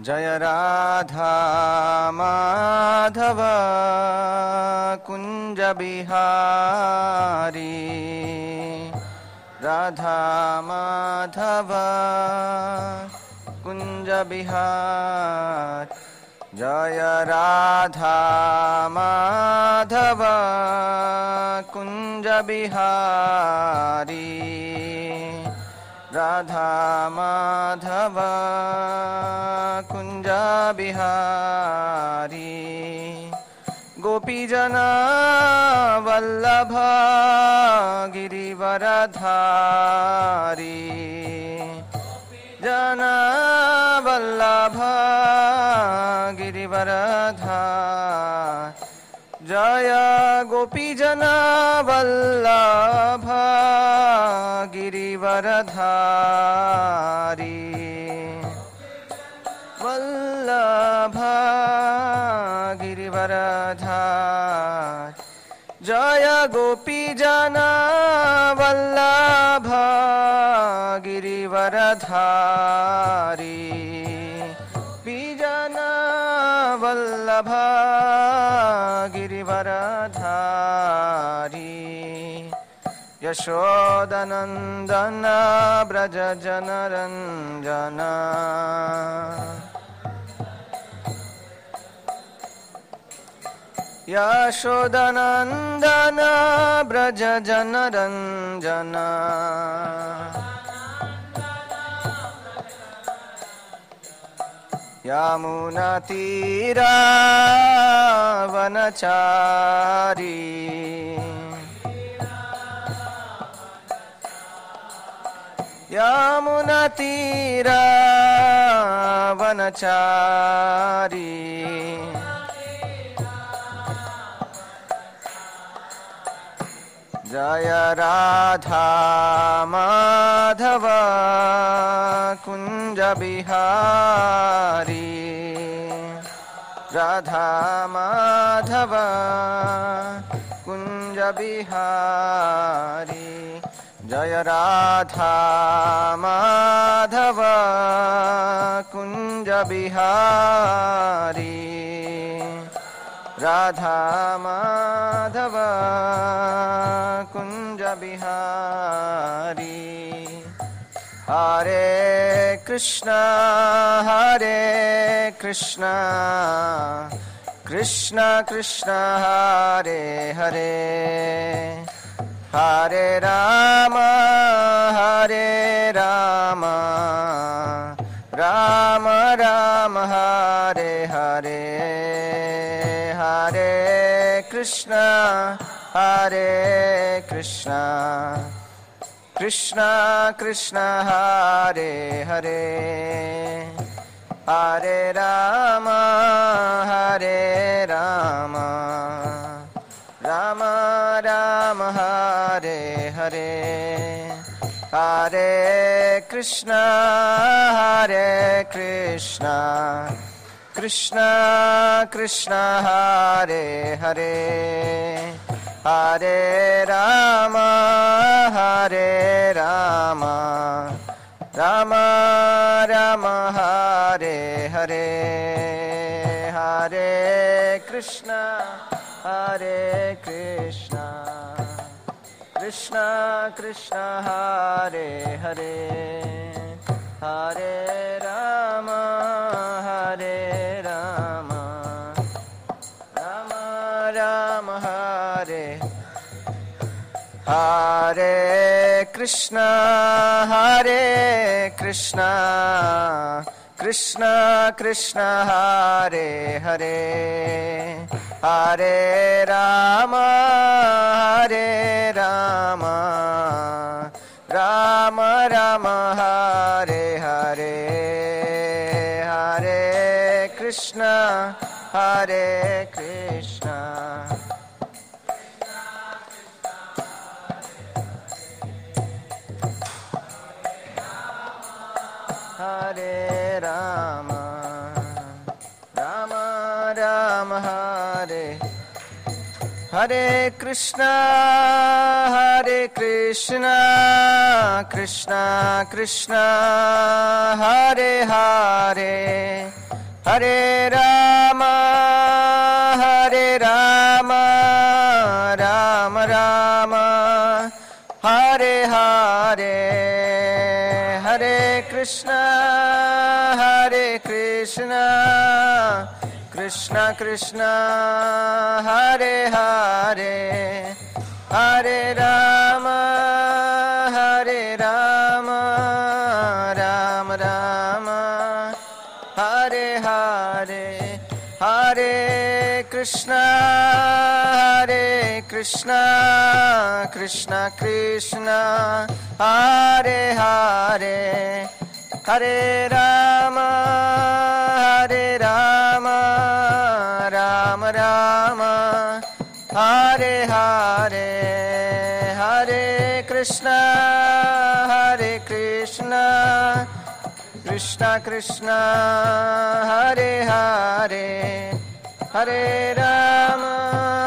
जय राधा माधव कुंज बिहारी राधा माधव कुंज बिहार जय राधा माधव कुंज बिहारी राधा माधव कुंज बिहारी गोपीजना वल्लभ गिरिवरधारी जना वल्लभ गिरिवरधारी जय गोपीजना वल्लभ गिरिवरधारी वल्लभ गिरिवरधारी जय गोपीजना वल्लभ गिरिवरधारी बीजना वल्लभ गिरिवरधारी यशोदनंदन ब्रज जनरंजन यशोदनंदन ब्रज जनरंजन यमुना तीरा वनचारी यमुना तीरा वनचारी जय राधा माधव कुंज बिहारी राधा माधव कुंज बिहारी जय राधा माधव कुंज बिहारी राधा माधव कुंज बिहारी हरे कृष्णा कृष्णा कृष्णा हरे हरे हरे राम राम राम हरे हरे हरे कृष्णा कृष्णा कृष्णा हरे हरे हरे राम राम राम हरे हरे हरे कृष्णा कृष्णा कृष्णा हरे हरे हरे राम राम राम हरे हरे हरे कृष्णा कृष्णा कृष्णा हरे हरे हरे राम राम राम हरे हरे कृष्णा कृष्णा कृष्णा हरे हरे हरे राम राम राम हरे हरे हरे कृष्णा हरे कृष्णा हरे राम राम राम हरे Hare Krishna Krishna Krishna Hare Hare Hare Rama Rama Rama Hare Hare Hare Krishna Krishna Krishna Hare Hare Hare Rama Rama Rama Hare Hare Hare Krishna Krishna Krishna Hare Hare Hare Rama Rama Rama Hare Hare Hare Krishna Krishna Krishna Hare Hare Hare Rama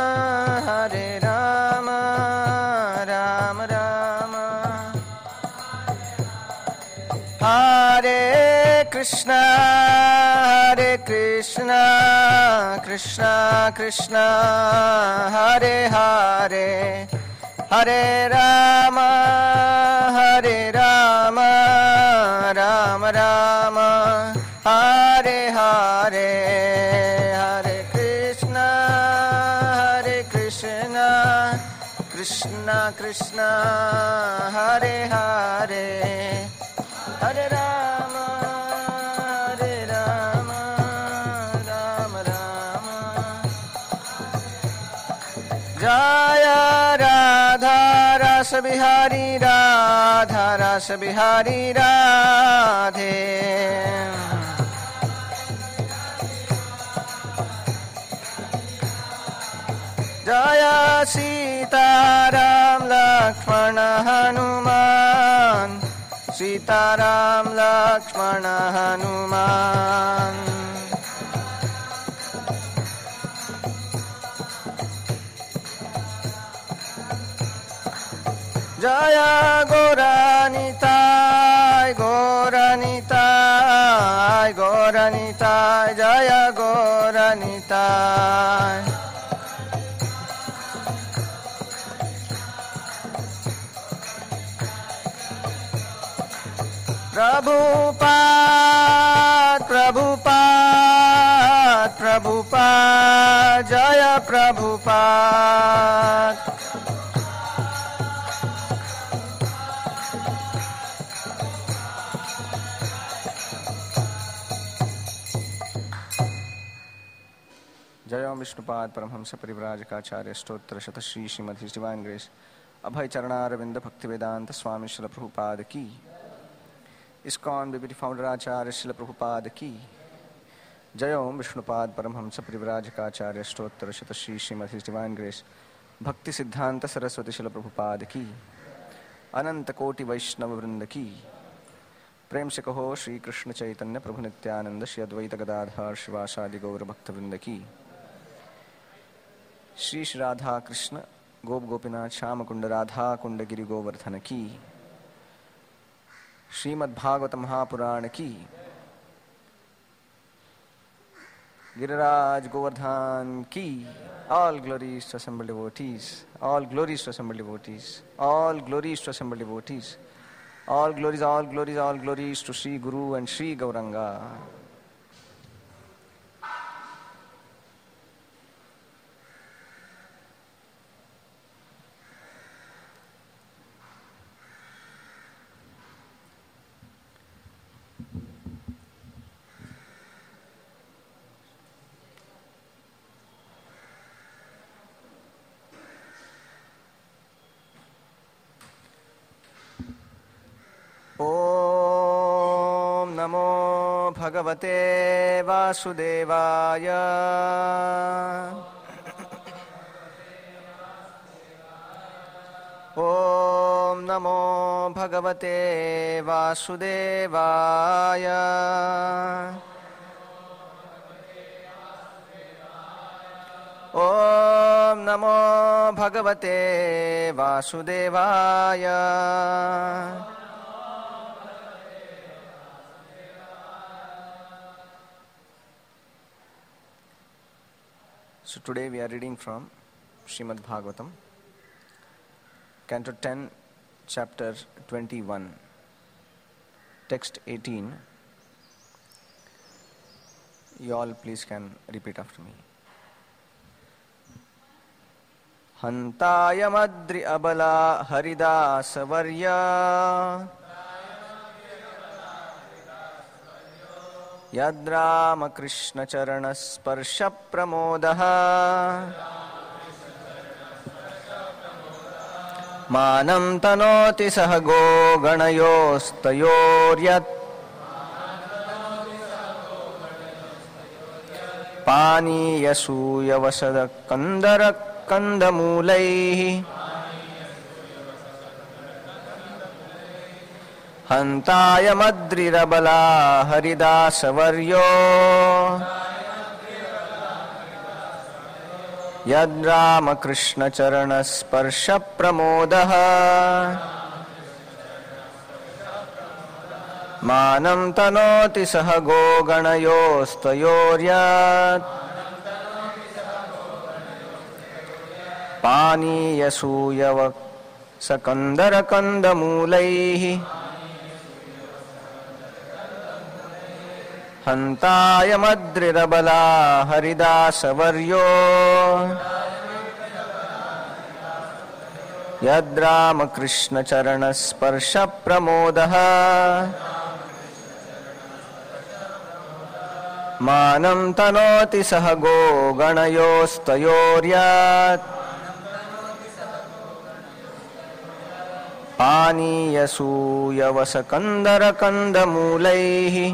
Rama Rama Hare Krishna Krishna Krishna Hare Hare Hare Rama Rama Rama Hare Hare Hare Krishna Krishna Krishna Hare Hare Hare Rama Rama Rama Jaya Radha Rasa Bihari Radhe Jaya Sita Ram Lakshmana Hanuman Sita Ram Lakshmana Hanuman Jaya Gauranitai Jaya Gauranitai Prabhupada Jaya Prabhupada Jaya Vishnupad Paramhamsa Parivrajakaacharya Stotra Shata Shri Srimad His Divine Grace Abhay Charanaravindra Bhaktivedanta Swami Srila Prabhupada Ki ISKCON BBT Founder Acharya Srila Prabhupada Ki Jaya Vishnupad Paramhamsa Parivrajakaacharya Stotra Shata Shri Srimad His Divine Grace Bhakti Siddhanta Saraswati Srila Prabhupada Ki Ananta Koti Vaishnava Vrinda Ki प्रेम से कहो श्री कृष्ण चैतन्य प्रभु नित्यानंद श्री अद्वैत गदाधर शिवासादि गौर भक्त वृंद की श्री राधा कृष्ण गोप गोपीनाथ श्याम कुंड राधा कुंड गिरि गोवर्धन की श्रीमद्भागवत महापुराण की गिरिराज गोवर्धन की all glories to assembled devotees, all glories to assembled devotees, all glories to assembled devotees. All glories, all glories, all glories to Sri Guru and Sri Gauranga. Om Namo Bhagavate Vasudevaya. Om Namo Bhagavate Vasudevaya. Om नमो भगवते वासुदेवाय। So today we are reading from Srimad Bhagavatam, Canto 10, Chapter 21, Text 18. You all please can repeat after me. Hantaya madri abala haridasa varya Yadrama Krishna Charana Sparsha Pramodaha Manam Tanoti Sahago Ganayostayoryat Pani Yasuya Vasada Kandara Kandamulaihi Hantaya Madri Rabala Haridasa Varyo Yadrama Krishna Charana Sparsha Pramodaha Manam Tanoti Sahago Ganayostayoryat Pani Yasuya Sakandara Kandamulaihi Hantaya Madri Rabala Haridasa Varyo Yadrama Krishna Charana Sparsha Pramodaha Manam Tanoti Sahago Ganayostayoryat Pani Yasuya Vasakandara Kandamulaihi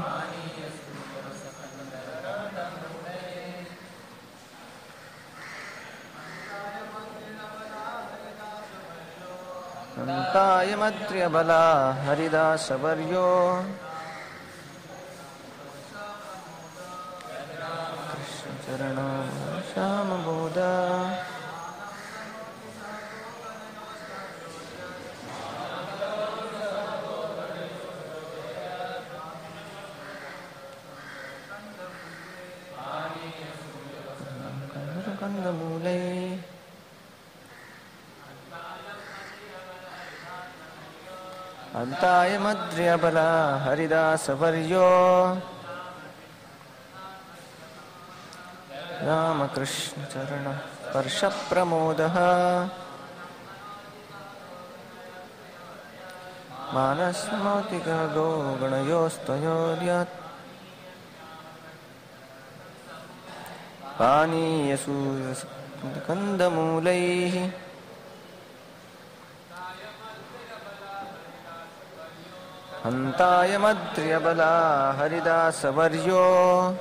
Hantaya Madri Abala Haridasa Varyo Krishna Charana Shama Bodha Kandamulai Hantaya Madri Abala Haridasa Varyo Rama Krishna Charana Sparsha Pramodaha Manasmotika Go Ganayostayoryat Pani Yasuya Kandamulaihi Hantaya Madri Abala Haridasa Varyo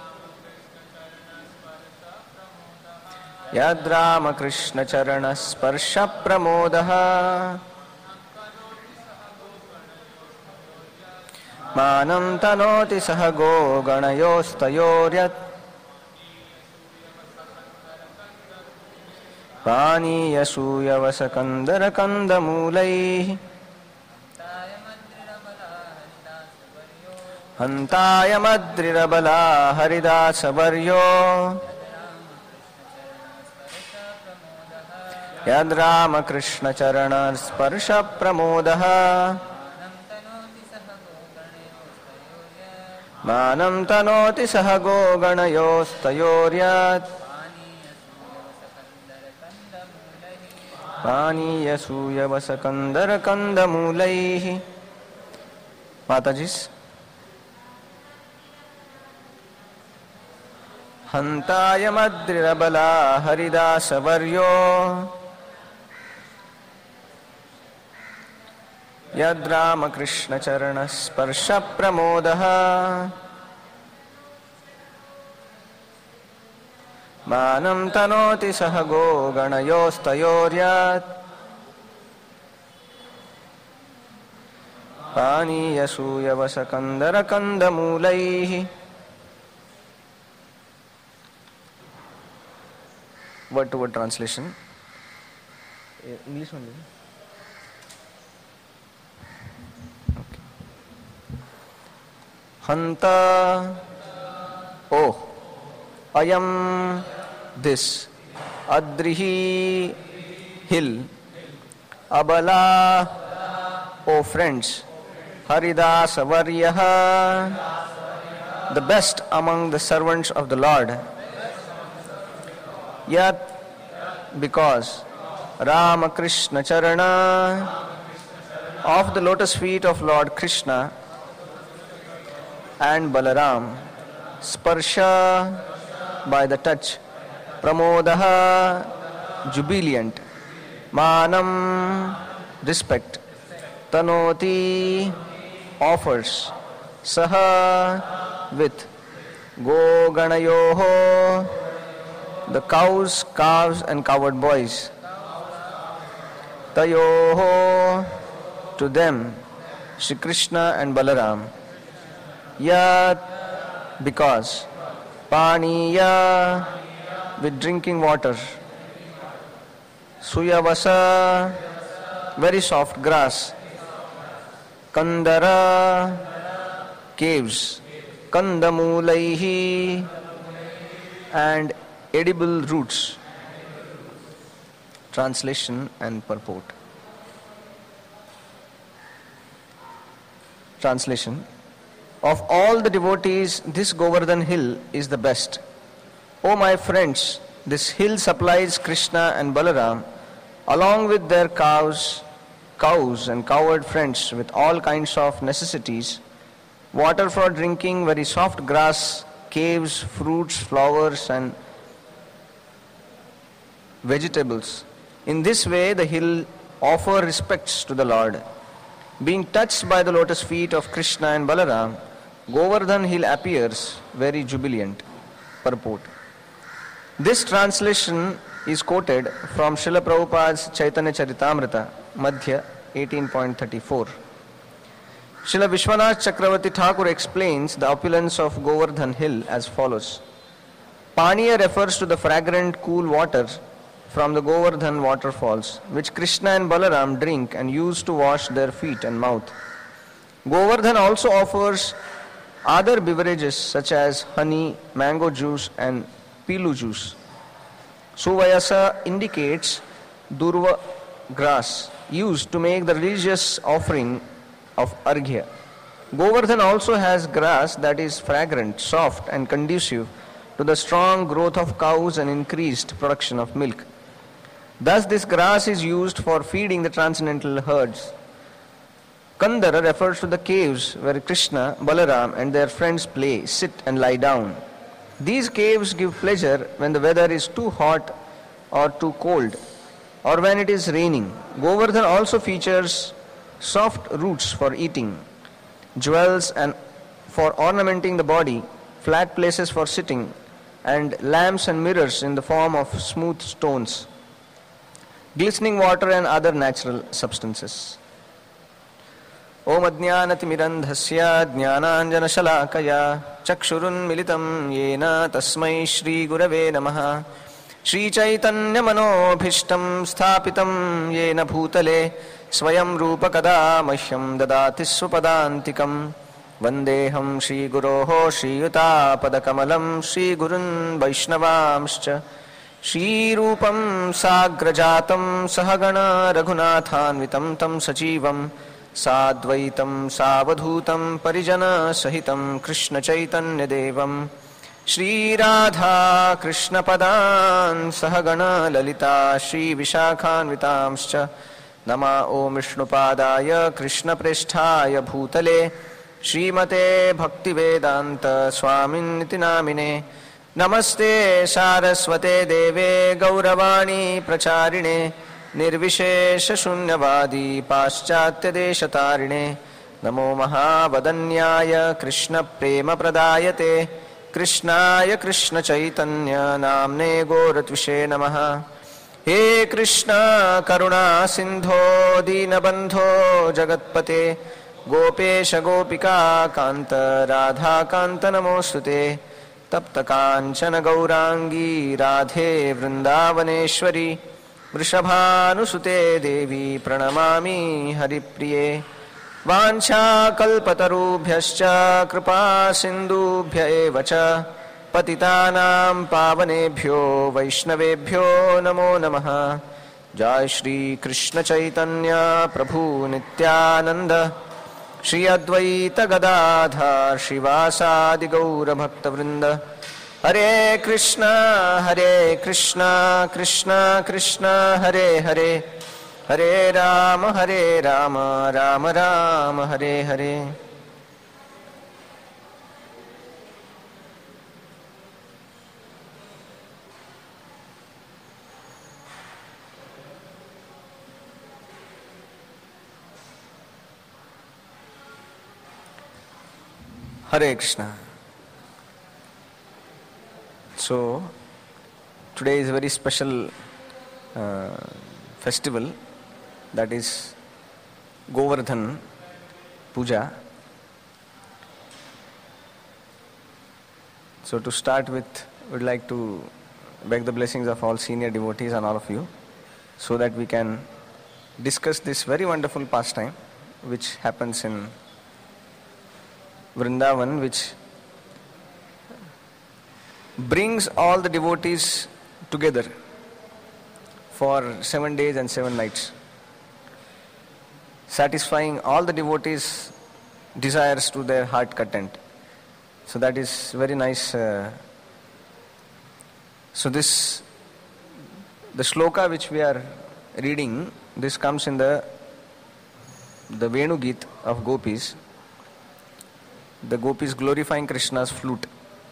Yadrama Krishna Charana Sparsha Pramodaha Manam Tanoti Sahago Ganayostayoryat Pani Yasuya Vasakandara Kandamulaihi Hantaya Madri Rabala Haridasa Varyo Yadrama Krishna Charana Sparsha Pramodaha Manam Tanoti Sahago Ganayostayoryat Pani Yasuya Vasakandara Kandamulaihi Matajis Hantaya Madri Rabala Haridasa Varyo Yadrama Krishna Charana Sparsha Pramodaha Manam Tanoti Sahago Ganayostayoryat Pani Yasuya Vasakandara Kandamulaihi word-to-word translation. English only. Okay. Hanta, oh, ayam, this, adrihi, hill, abala, oh friends, Haridasa Varyaha, the best among the servants of the Lord. Yat, because Ramakrishna Charana, of the lotus feet of Lord Krishna and Balaram, Sparsha, by the touch, Pramodaha, jubilant, Manam, respect, Tanoti, offers, Saha, with, Goganayoho, the cows, calves and cowherd boys, Tayoho, to them, Shri Krishna and Balaram, Yat, because, Paniya, with drinking water, Suyavasa, very soft grass, Kandara, caves, Kandamulaihi, and edible roots. Translation and purport. Translation. Of all the devotees, this Govardhan hill is the best. O my friends, this hill supplies Krishna and Balaram along with their cows and cowherd friends with all kinds of necessities, water for drinking, very soft grass, caves, fruits, flowers and vegetables. In this way the hill offers respects to the Lord. Being touched by the lotus feet of Krishna and Balaram, Govardhan hill appears very jubilant. Purport. This translation is quoted from Srila Prabhupada's Chaitanya Charitamrita, Madhya 18.34. Srila Vishwanath Chakravarti Thakur explains the opulence of Govardhan hill as follows. Paniya refers to the fragrant cool water from the Govardhan waterfalls, which Krishna and Balaram drink and use to wash their feet and mouth. Govardhan also offers other beverages such as honey, mango juice and pilu juice. Suvayasa indicates durva grass used to make the religious offering of arghya. Govardhan also has grass that is fragrant, soft and conducive to the strong growth of cows and increased production of milk. Thus this grass is used for feeding the transcendental herds. Kandara refers to the caves where Krishna, Balaram and their friends play, sit and lie down. These caves give pleasure when the weather is too hot or too cold, or when it is raining. Govardhan also features soft roots for eating, jewels and for ornamenting the body, flat places for sitting, and lamps and mirrors in the form of smooth stones, glistening water and other natural substances. Om Ajnanatimirandhasya Jnananjanashalakaya Chakshurunmilitam Yena Tasmai Shri Gurave Namaha Shri Chaitanya Manobhishtam Sthapitam Yena Bhutale Swayam Rupa Kada Mahyam Dadati Swapadantikam Vandeham Shri Guroho Shri Yuta Padakamalam Shri Gurun Vaishnavamscha Shri Rupam Sagrajatam Sahagana Raghunathanvitam Tam Sajivam Sadvaitam Savadhutam Parijana Sahitam Krishna Chaitanya Devam Shri Radha Krishna Padan Sahagana Lalita Shri Vishakhanvitamscha Nama Om Vishnupadaya Krishna Presthaya Bhutale Srimate Bhaktivedanta Swamin Niti Namine Namaste Saraswate Deve Gauravani Pracharine Nirvishesha Shunyavadi Paschatya Deshatarine Namo Mahavadanyaya Krishna Prema Pradayate Krishnaya Krishna Chaitanya Namne Goratvishe Namaha He Krishna Karuna Sindho Dinabandho Jagatpate Gopesha Gopika Kanta Radha Kanta Namostute तप्त कांचन गौरांगी राधे वृंदावनेश्वरी वृषभानुसुते देवी प्रणमामि हरिप्रिये वाञ्छाकल्पतरुभ्यश्च कृपा सिन्धुभ्य एव च पतितानां पावनेभ्यो वैष्णवेभ्यो नमो नमः। जय श्री कृष्ण चैतन्य प्रभु नित्यानंद श्री अद्वैत गदाधर श्रीवासादि गौर भक्तवृंद। हरे कृष्णा कृष्णा कृष्णा हरे हरे, हरे Ram Ram Ram Hare Hare. Hare Krishna. So, today is a very special festival, that is Govardhan Puja. So to start with, we would like to beg the blessings of all senior devotees and all of you, so that we can discuss this very wonderful pastime which happens in Vrindavan, which brings all the devotees together for 7 days and 7 nights, satisfying all the devotees' desires to their heart content. So that is very nice. So the shloka which we are reading, this comes in the Venu Geet of Gopis. The Gopis glorifying Krishna's flute.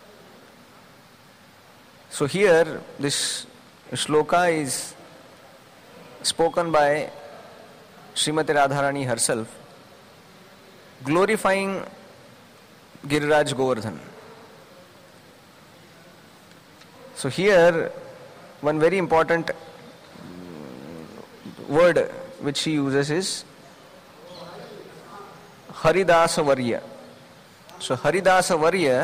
So here this shloka is spoken by Srimati Radharani herself, glorifying Giriraj Govardhan. So here one very important word which she uses is Haridasa Varya. So Haridasa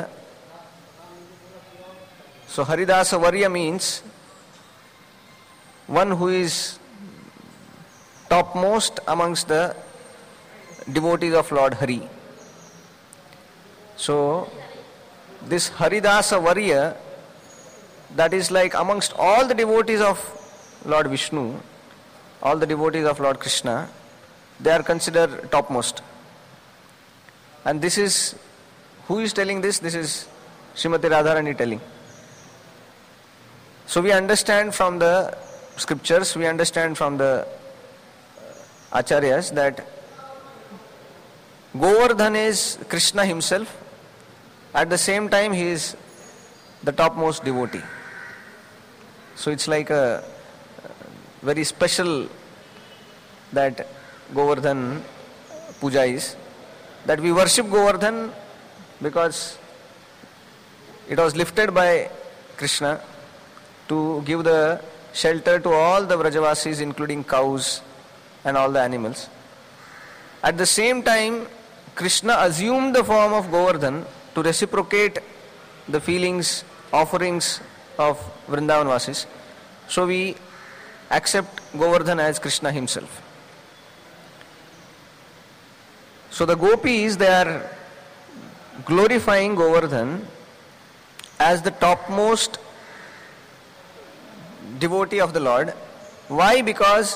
Varya means one who is topmost amongst the devotees of Lord Hari. So this Haridasa Varya, that is like amongst all the devotees of Lord Vishnu, all the devotees of Lord Krishna, they are considered topmost. And this is, who is telling this? This is Srimati Radharani telling. So we understand from the scriptures, we understand from the Acharyas that Govardhan is Krishna himself. At the same time he is the topmost devotee. So it's like a very special that Govardhan Puja is. That we worship Govardhan because it was lifted by Krishna to give the shelter to all the Vrajavasis, including cows and all the animals. At the same time, Krishna assumed the form of Govardhan to reciprocate the feelings, offerings of Vrindavan Vasis. So we accept Govardhan as Krishna himself. So the gopis, they are glorifying Govardhan as the topmost devotee of the Lord. Why? Because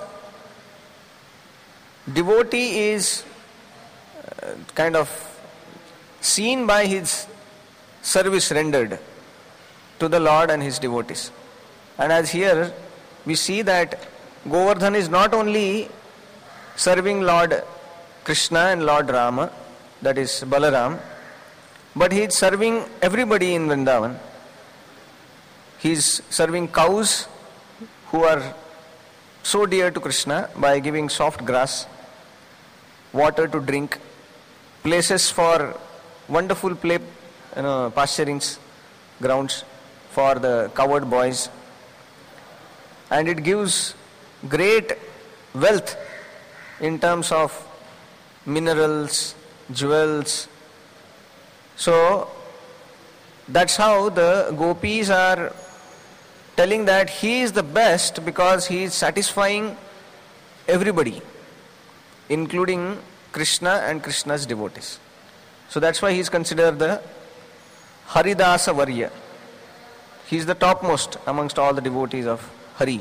devotee is kind of seen by his service rendered to the Lord and his devotees. And as here we see that Govardhan is not only serving Lord Krishna and Lord Rama, that is Balaram, but he is serving everybody in Vrindavan. He is serving cows who are so dear to Krishna by giving soft grass, water to drink, places for wonderful pasturings, grounds for the cowherd boys, and it gives great wealth in terms of minerals, jewels. So That's how the gopis are telling that he is the best because he is satisfying everybody, including Krishna and Krishna's devotees. So that's why he is considered the Haridasa Varya. He is the topmost amongst all the devotees of Hari.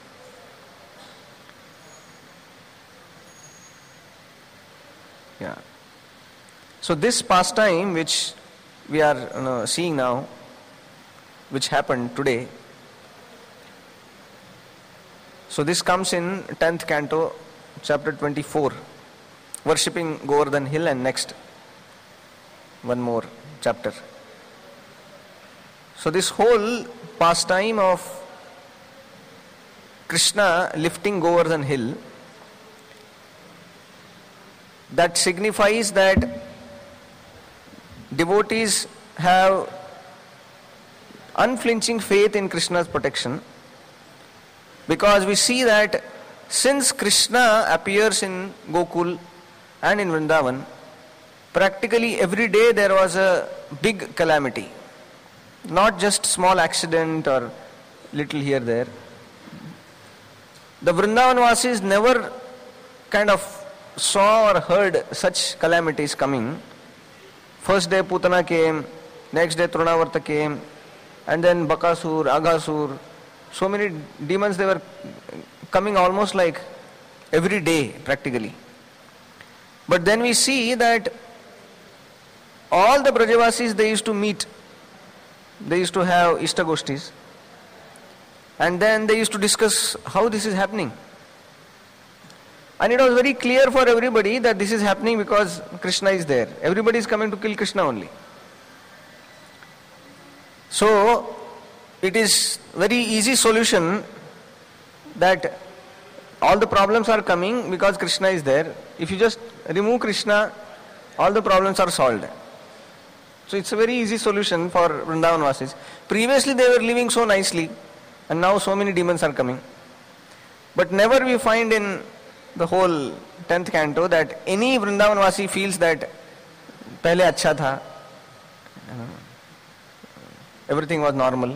Yeah. So this pastime which we are seeing now, which happened today, so this comes in 10th canto, chapter 24, worshipping Govardhan Hill, and next one more chapter. So this whole pastime of Krishna lifting Govardhan Hill, that signifies that devotees have unflinching faith in Krishna's protection, because we see that since Krishna appears in Gokul and in Vrindavan, practically every day there was a big calamity, not just small accident or little here there. The Vrindavan Vasis never kind of saw or heard such calamities coming. First day Putana came, next day Trunavarta came, and then Bakasur, Aghasur. So many demons, they were coming almost like every day practically. But then we see that all the Brajavasis, they used to meet. They used to have Ishtagoshtis. And then they used to discuss how this is happening. And it was very clear for everybody that this is happening because Krishna is there. Everybody is coming to kill Krishna only. So, it is very easy solution that all the problems are coming because Krishna is there. If you just remove Krishna, all the problems are solved. So it's a very easy solution for Vrindavan Vasis. Previously they were living so nicely, and now so many demons are coming. But never we find in the whole 10th canto that any Vrindavan Vasi feels that pehle acha tha, everything was normal.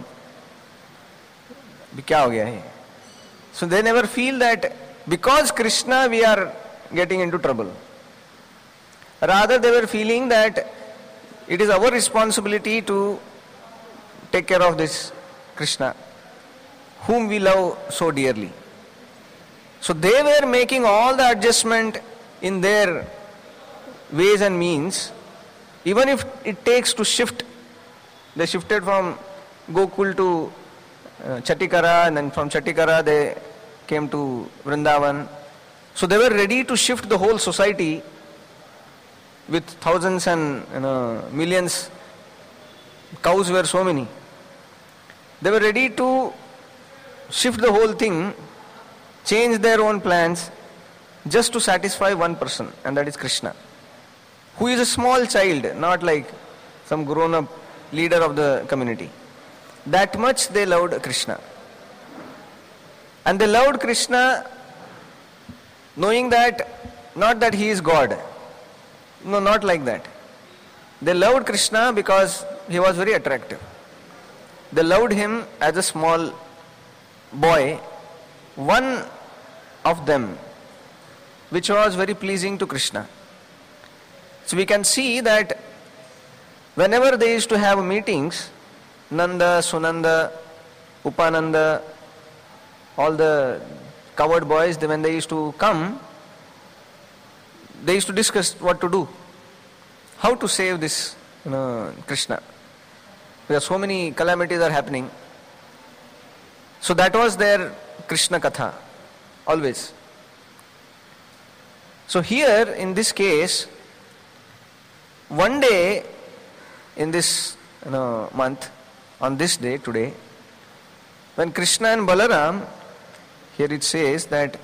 Kya ho gaya hai? So they never feel that because Krishna we are getting into trouble. Rather they were feeling that it is our responsibility to take care of this Krishna, whom we love so dearly. So they were making all the adjustment in their ways and means, even if it takes to shift. They shifted from Gokul to Chatikara, and then from Chatikara they came to Vrindavan. So they were ready to shift the whole society with thousands and millions. Cows were so many. They were ready to shift the whole thing, change their own plans just to satisfy one person, and that is Krishna, who is a small child, not like some grown-up leader of the community. That much they loved Krishna. And they loved Krishna knowing that, not that he is God. No, not like that. They loved Krishna because he was very attractive. They loved him as a small boy, one of them, which was very pleasing to Krishna. So we can see that whenever they used to have meetings, Nanda, Sunanda, Upananda, all the coward boys, when they used to come, they used to discuss what to do, how to save this Krishna, because so many calamities are happening. So that was their Krishna Katha, always. So here in this case, one day in this month, on this day today, when Krishna and Balaram, here it says that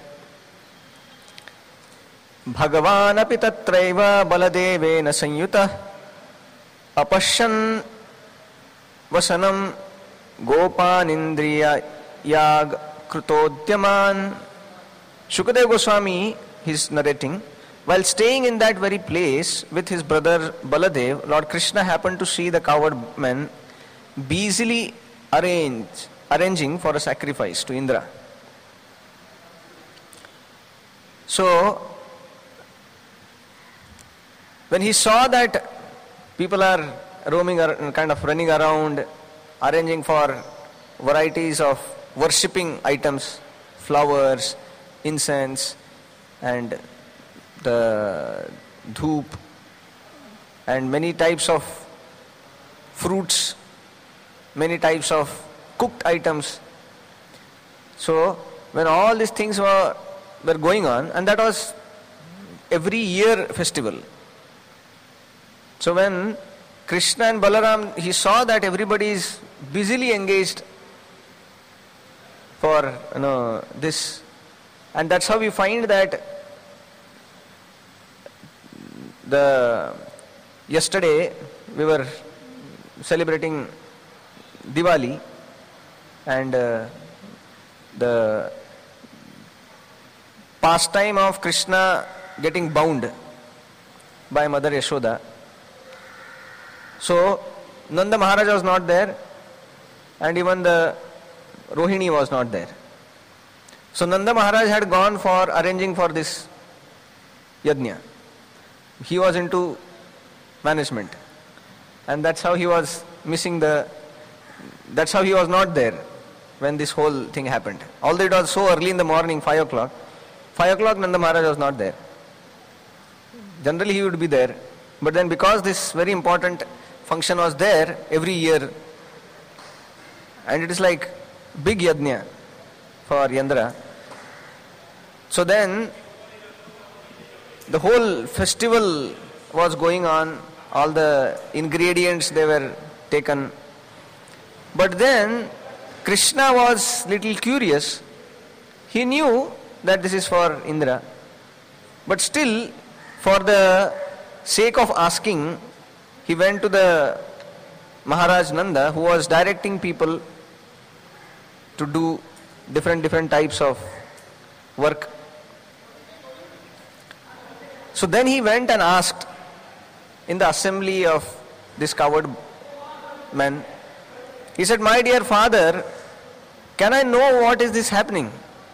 Bhagavan api tatraiva baladevena sanyuta apashyan vasanam gopanindriya yag krutodyaman. Shukadeva Goswami, he is narrating, while staying in that very place with his brother Baladev, Lord Krishna happened to see the coward men busily arranging for a sacrifice to Indra. So, when he saw that people are roaming, kind of running around, arranging for varieties of worshipping items, flowers, incense, and the dhoop, and many types of fruits, many types of cooked items. So, when all these things were going on, and that was every year festival. So when Krishna and Balaram, he saw that everybody is busily engaged for this, and that's how we find that yesterday we were celebrating Diwali, and the pastime of Krishna getting bound by Mother Yashoda. So Nanda Maharaj was not there, and even the Rohini was not there. So Nanda Maharaj had gone for arranging for this yajna. He was into management, and that's how he was that's how he was not there when this whole thing happened. Although it was so early in the morning, 5 o'clock, Nanda Maharaj was not there. Generally he would be there, but then because this very important function was there every year, and it is like big yajna for Yandra. So then the whole festival was going on, all the ingredients they were taken. But then Krishna was little curious. He knew that this is for Indra, but still, for the sake of asking, he went to the Maharaj Nanda, who was directing people to do different types of work. So then he went and asked in the assembly of this coward men. He said, "My dear father, can I know what is this happening?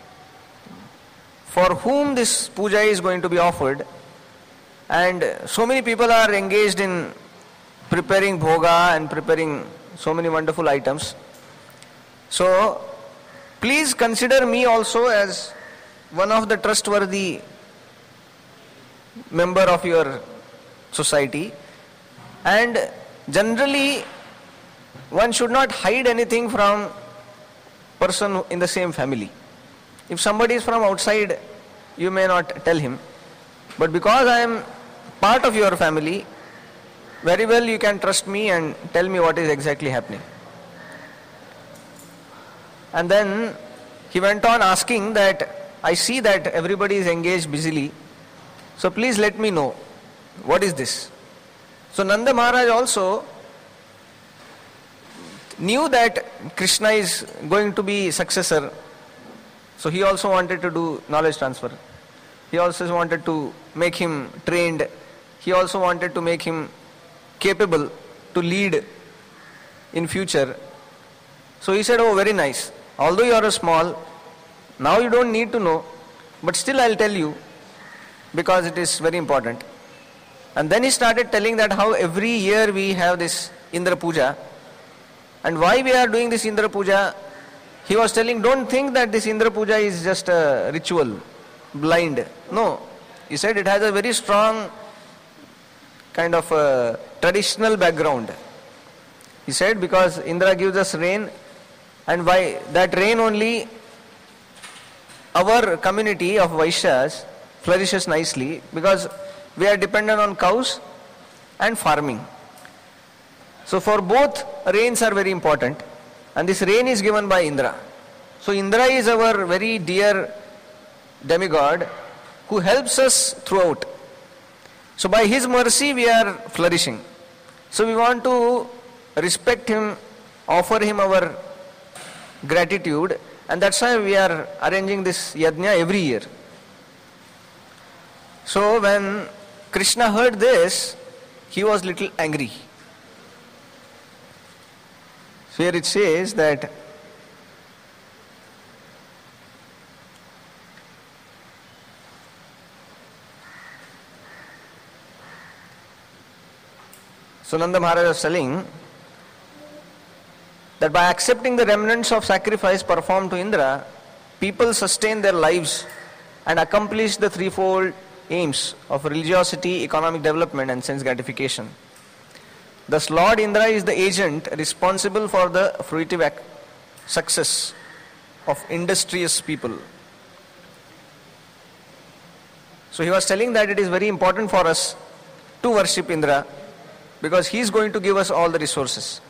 For whom this puja is going to be offered? And so many people are engaged in preparing bhoga and preparing so many wonderful items. So please consider me also as one of the trustworthy member of your society, and generally one should not hide anything from person in the same family. If somebody is from outside, you may not tell him, but because I am part of your family, very well you can trust me and tell me what is exactly happening." And then he went on asking that, "I see that everybody is engaged busily, so please let me know, what is this?" So Nanda Maharaj also knew that Krishna is going to be successor, so he also wanted to do knowledge transfer. He also wanted to make him trained. He also wanted to make him capable to lead in future. So he said, "Oh, very nice. Although you are a small, now you don't need to know, but still I'll tell you, because it is very important." And then he started telling that how every year we have this Indra Puja, and why we are doing this Indra Puja. He was telling, don't think that this Indra Puja is just a ritual, blind. No. He said it has a very strong kind of traditional background. He said because Indra gives us rain, and by that rain only our community of Vaishyas flourishes nicely, because we are dependent on cows and farming. So for both, rains are very important, and this rain is given by Indra. So Indra is our very dear demigod who helps us throughout. So by his mercy we are flourishing. So we want to respect him, offer him our gratitude, and that's why we are arranging this yajna every year. So when Krishna heard this, he was little angry. Here it says that Nanda Maharaj was telling that by accepting the remnants of sacrifice performed to Indra, people sustain their lives and accomplish the threefold aims of religiosity, economic development and sense gratification. Thus Lord Indra is the agent responsible for the fruitive success of industrious people. So he was telling that it is very important for us to worship Indra because he is going to give us all the resources.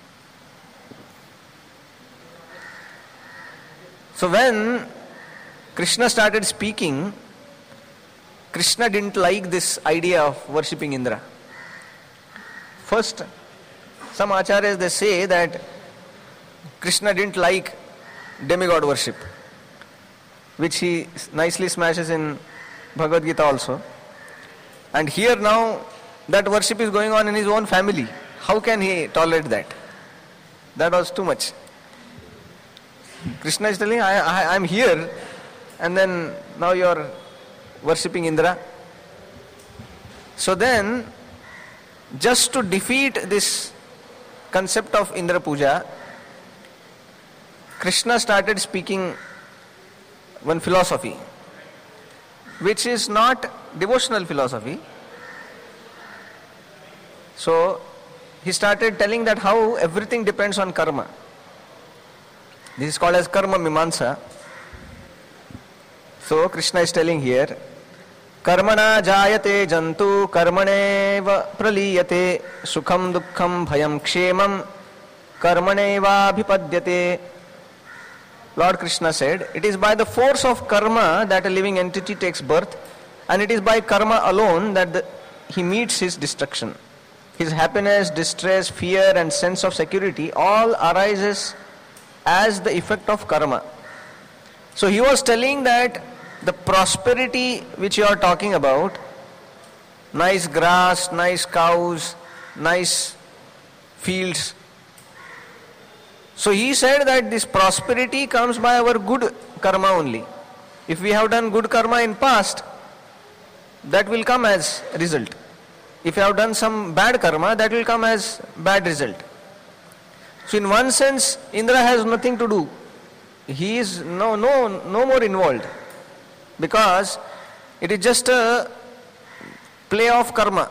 So when Krishna started speaking, Krishna didn't like this idea of worshipping Indra. First, some acharyas they say that Krishna didn't like demigod worship, which he nicely smashes in Bhagavad Gita also. And here now that worship is going on in his own family. How can he tolerate that? That was too much. Krishna is telling, I am here, and then now you are worshipping Indra. So then, just to defeat this concept of Indra Puja, Krishna started speaking one philosophy, which is not devotional philosophy. So, he started telling that how everything depends on karma. This is called as karma mimamsa. So, Krishna is telling here, karmana jayate jantu karmaneva praliyate sukham dukkham bhayam kshemam karmaneva abhipadyate. Lord Krishna said, it is by the force of karma that a living entity takes birth, and it is by karma alone that he meets his destruction. His happiness, distress, fear and sense of security all arises as the effect of karma. So he was telling that the prosperity which you are talking about, nice grass, nice cows, nice fields. So he said that this prosperity comes by our good karma only. If we have done good karma in past, that will come as result. If you have done some bad karma, that will come as bad result. So in one sense, Indra has nothing to do. He is no more involved. Because it is just a play of karma.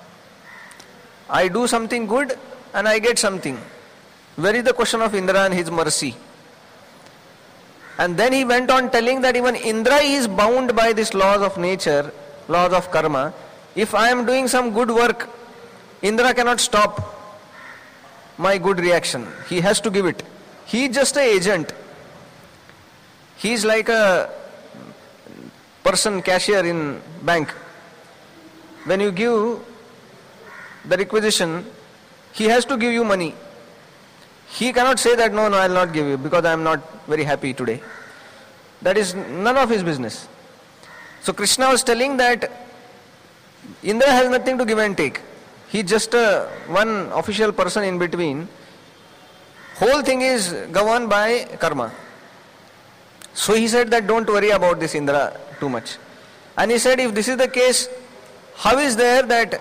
I do something good and I get something. Where is the question of Indra and his mercy? And then he went on telling that even Indra is bound by these laws of nature, laws of karma. If I am doing some good work, Indra cannot stop my good reaction. He has to give it. He is just an agent. He is like a person, cashier in bank. When you give the requisition, he has to give you money. He cannot say that no, I will not give you because I am not very happy today. That is none of his business. So Krishna was telling that Indra has nothing to give and take. He is just one official person in between. Whole thing is governed by karma. So he said that don't worry about this Indra too much. And he said if this is the case, how is there that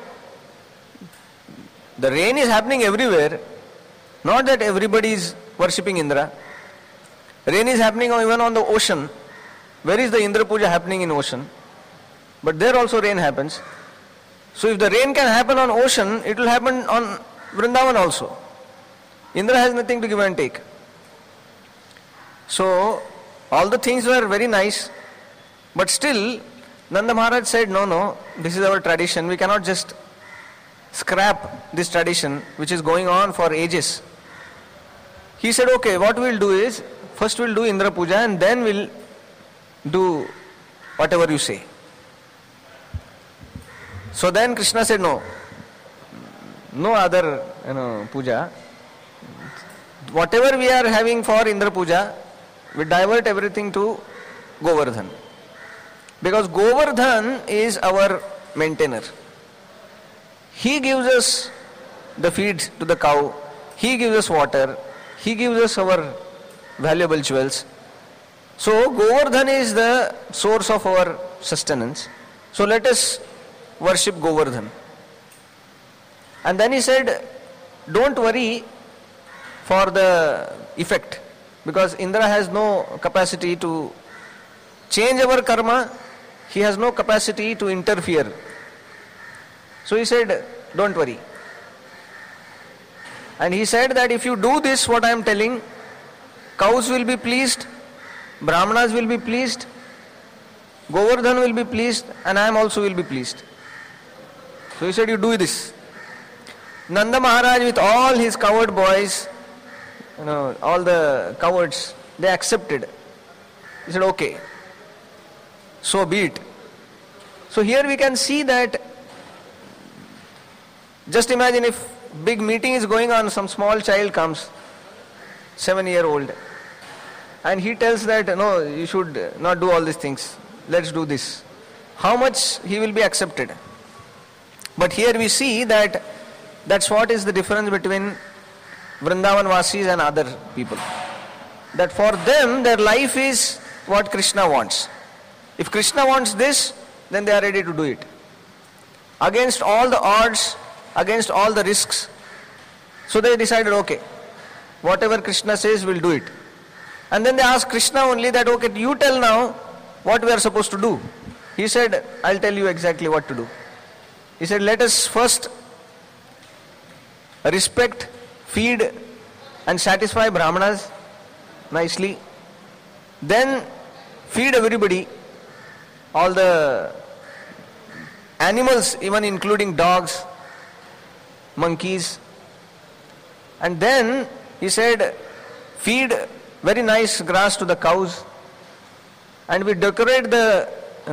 the rain is happening everywhere, not that everybody is worshipping Indra. Rain is happening even on the ocean. Where is the Indra Puja happening in ocean? But there also rain happens. So if the rain can happen on ocean, it will happen on Vrindavan also. Indra has nothing to give and take. So all the things were very nice, but still Nanda Maharaj said, no, this is our tradition. We cannot just scrap this tradition which is going on for ages. He said, okay, what we'll do is, first we'll do Indra Puja and then we'll do whatever you say. So then Krishna said, no other puja. Whatever we are having for Indra Puja, we divert everything to Govardhan. Because Govardhan is our maintainer. He gives us the feed to the cow, he gives us water, he gives us our valuable jewels. So Govardhan is the source of our sustenance. So let us worship Govardhan. And then he said, don't worry for the effect, because Indra has no capacity to change our karma, he has no capacity to interfere. So he said, don't worry. And he said that if you do this, what I am telling, cows will be pleased, Brahmanas will be pleased, Govardhan will be pleased, and I am also will be pleased. So he said, you do this. Nanda Maharaj with all his coward boys, all the cowards, they accepted. He said, okay, so be it. So here we can see that, just imagine if big meeting is going on, some small child comes, 7-year-old, and he tells that, no, you should not do all these things, let's do this. How much he will be accepted. But here we see that that's what is the difference between Vrindavan Vasis and other people. That for them, their life is what Krishna wants. If Krishna wants this, then they are ready to do it. Against all the odds, against all the risks. So they decided, okay, whatever Krishna says, we'll do it. And then they asked Krishna only that, okay, you tell now what we are supposed to do. He said, I'll tell you exactly what to do. He said, let us first respect, feed and satisfy Brahmanas nicely. Then feed everybody, all the animals, even including dogs, monkeys. And then he said, feed very nice grass to the cows, and we decorate the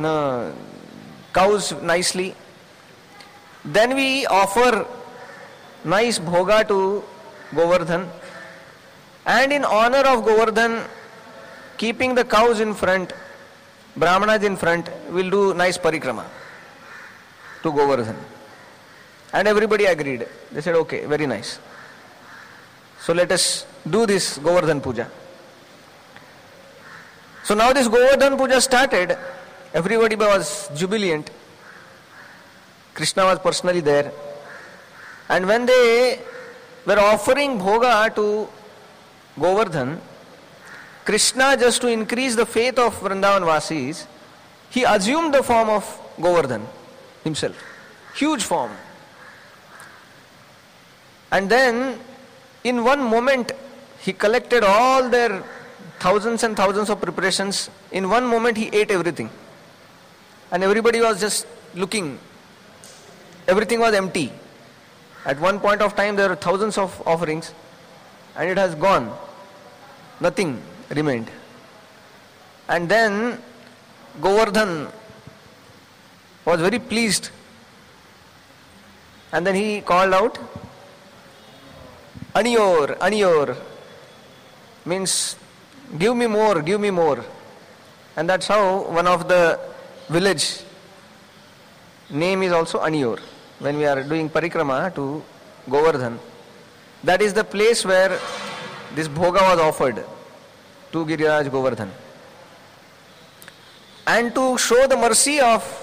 cows nicely. Then we offer nice bhoga to Govardhan, and in honor of Govardhan, keeping the cows in front, Brahmanas in front, we'll do nice parikrama to Govardhan. And everybody agreed. They said, okay, very nice. So let us do this Govardhan Puja. So now this Govardhan Puja started. Everybody was jubilant. Krishna was personally there. And when they were offering bhoga to Govardhan, Krishna, just to increase the faith of Vrindavan Vasis, he assumed the form of Govardhan himself. Huge form. And then, in one moment, he collected all their thousands and thousands of preparations. In one moment, he ate everything. And everybody was just looking. Everything was empty. At one point of time, there were thousands of offerings, and it has gone. Nothing remained. And then Govardhan was very pleased. And then he called out, Aniyor, Aniyor, means give me more, give me more. And that's how one of the village name is also Aniyor. When we are doing parikrama to Govardhan, that is the place where this bhoga was offered to Giriraj Govardhan. And to show the mercy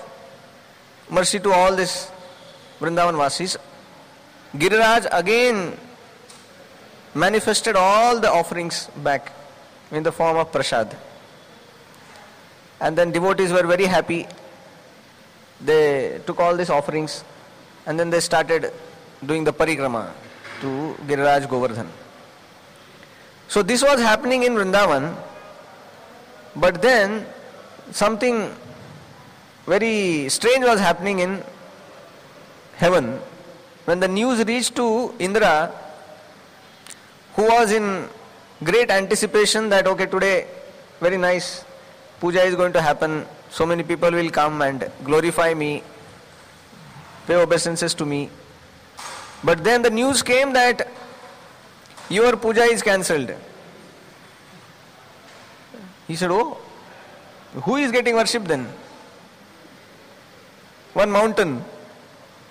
to all this Vrindavan Vasis, Giriraj again manifested all the offerings back in the form of prasad. And then devotees were very happy. They took all these offerings and then they started doing the parikrama to Giriraj Govardhan. So this was happening in Vrindavan, but then something very strange was happening in heaven. When the news reached to Indra, who was in great anticipation that, okay, today very nice puja is going to happen, so many people will come and glorify me, pay obeisances to me. But then the news came that your puja is cancelled. He said, oh, who is getting worshipped then? One mountain,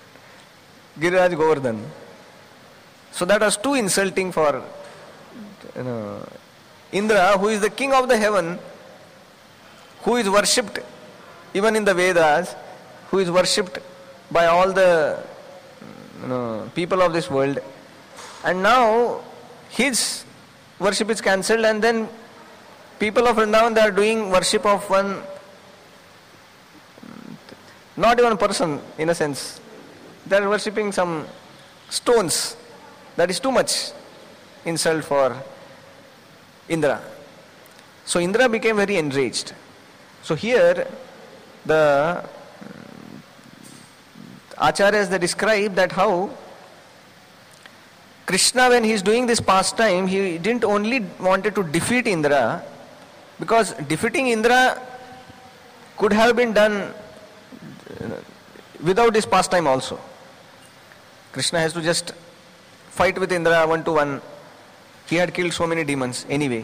Giriraj Govardhan. So that was too insulting for Indra, who is the king of the heaven, who is worshipped even in the Vedas, who is worshipped by all the people of this world, and now his worship is cancelled, and then people of Vrindavan, they are doing worship of one, not even person in a sense. They are worshipping some stones. That is too much insult for Indra. So Indra became very enraged. So here the Acharyas, they describe that how Krishna, when he is doing this pastime, he didn't only wanted to defeat Indra, because defeating Indra could have been done without this pastime also. Krishna has to just fight with Indra 1-to-1. He had killed so many demons anyway.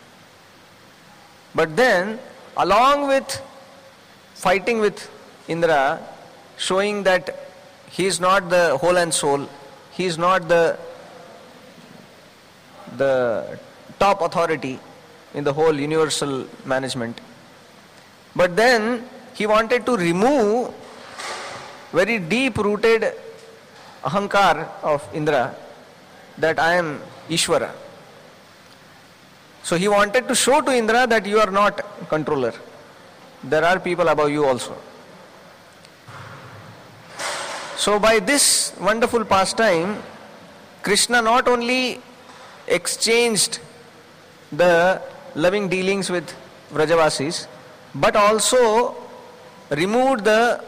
But then, along with fighting with Indra, showing that he is not the whole and soul, he is not the top authority in the whole universal management. But then he wanted to remove very deep-rooted ahankar of Indra, that I am Ishvara. So he wanted to show to Indra that you are not controller. There are people above you also. So by this wonderful pastime, Krishna not only exchanged the loving dealings with Vrajavasis, but also removed the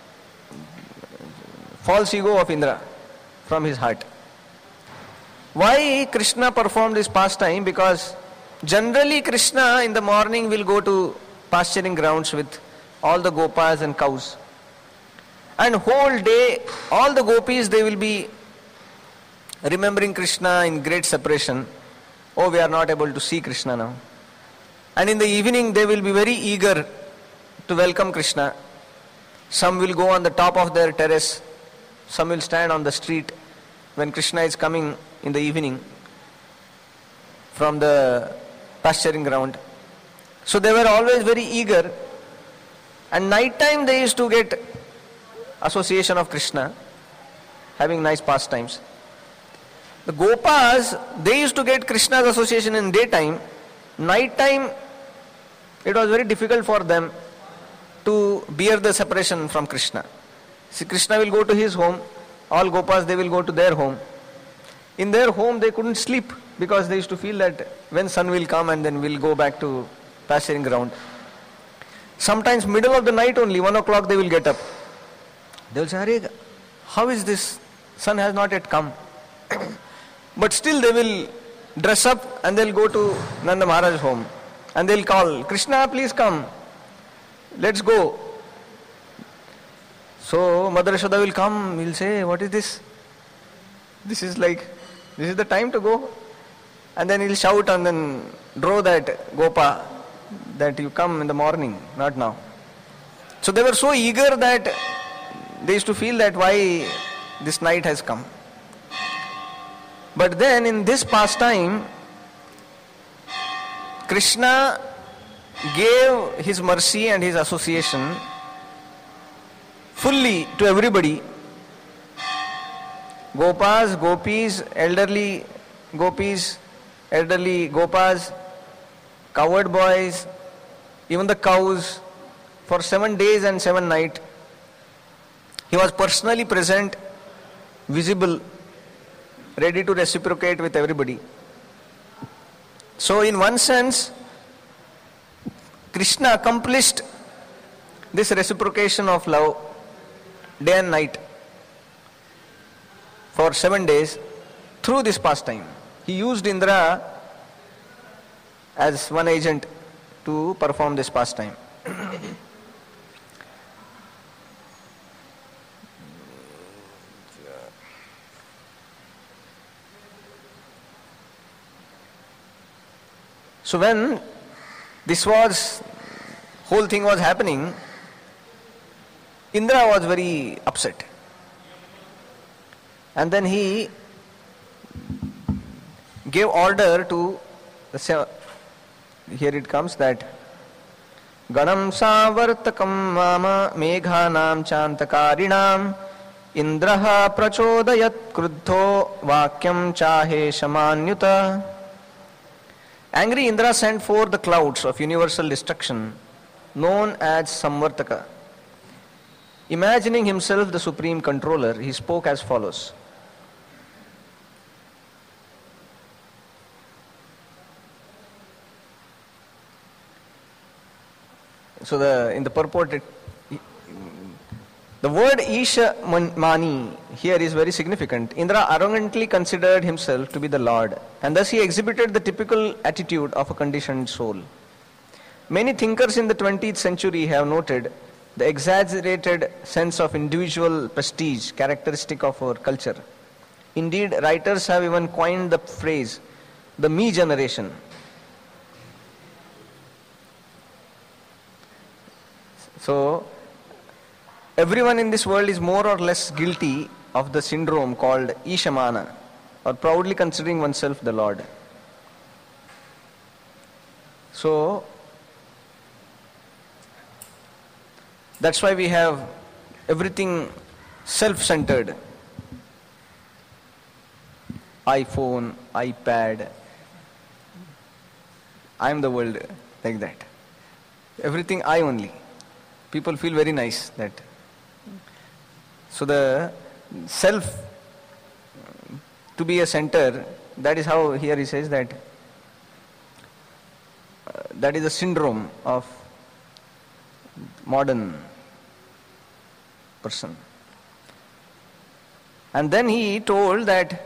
false ego of Indra from his heart. Why Krishna performed this pastime? Because generally Krishna in the morning will go to pasturing grounds with all the gopas and cows. And whole day, all the gopis, they will be remembering Krishna in great separation. Oh, we are not able to see Krishna now. And in the evening, they will be very eager to welcome Krishna. Some will go on the top of their terrace. Some will stand on the street when Krishna is coming in the evening from the pasturing ground. So they were always very eager. And night time they used to get association of Krishna, having nice pastimes. The Gopas, they used to get Krishna's association in daytime. Night time, it was very difficult for them to bear the separation from Krishna. See, Krishna will go to his home, all Gopas, they will go to their home. In their home, they couldn't sleep because they used to feel that when sun will come and then we'll go back to pasturing ground. Sometimes middle of the night only, 1 o'clock they will get up. They will say, Hare, how is this? Sun has not yet come. But still they will dress up and they'll go to Nanda Maharaj's home. And they'll call, Krishna, please come. Let's go. So Mother Yashoda will come, will say, what is this? This is the time to go. And then he'll shout and then draw that Gopa, that you come in the morning, not now. So they were so eager that they used to feel that why this night has come. But then in this pastime, Krishna gave his mercy and his association fully to everybody. Gopas, gopis, elderly gopis, elderly gopas, cowherd boys, even the cows, for 7 days and 7 nights. He was personally present, visible, ready to reciprocate with everybody. So in one sense, Krishna accomplished this reciprocation of love day and night for 7 days through this pastime. He used Indra as one agent to perform this pastime. So when whole thing was happening, Indra was very upset. And then he gave order to Here it comes that Ganam savartakam mama meghanam chantakarinam indraha prachodayat kruddho vakyam chahe shamanyuta. Angry Indra sent forth the clouds of universal destruction known as Samvartaka. Imagining himself the supreme controller, he spoke as follows. So in the purport, the word Isha Mani here is very significant. Indra arrogantly considered himself to be the Lord, and thus he exhibited the typical attitude of a conditioned soul. Many thinkers in the 20th century have noted the exaggerated sense of individual prestige characteristic of our culture. Indeed, writers have even coined the phrase, the me generation. So, everyone in this world is more or less guilty of the syndrome called Ishamana, or proudly considering oneself the Lord. So, that's why we have everything self-centered. iPhone, iPad, I am the world, like that. Everything I only. People feel very nice that. So the self to be a center, that is how here he says that that is a syndrome of modern person. And then he told that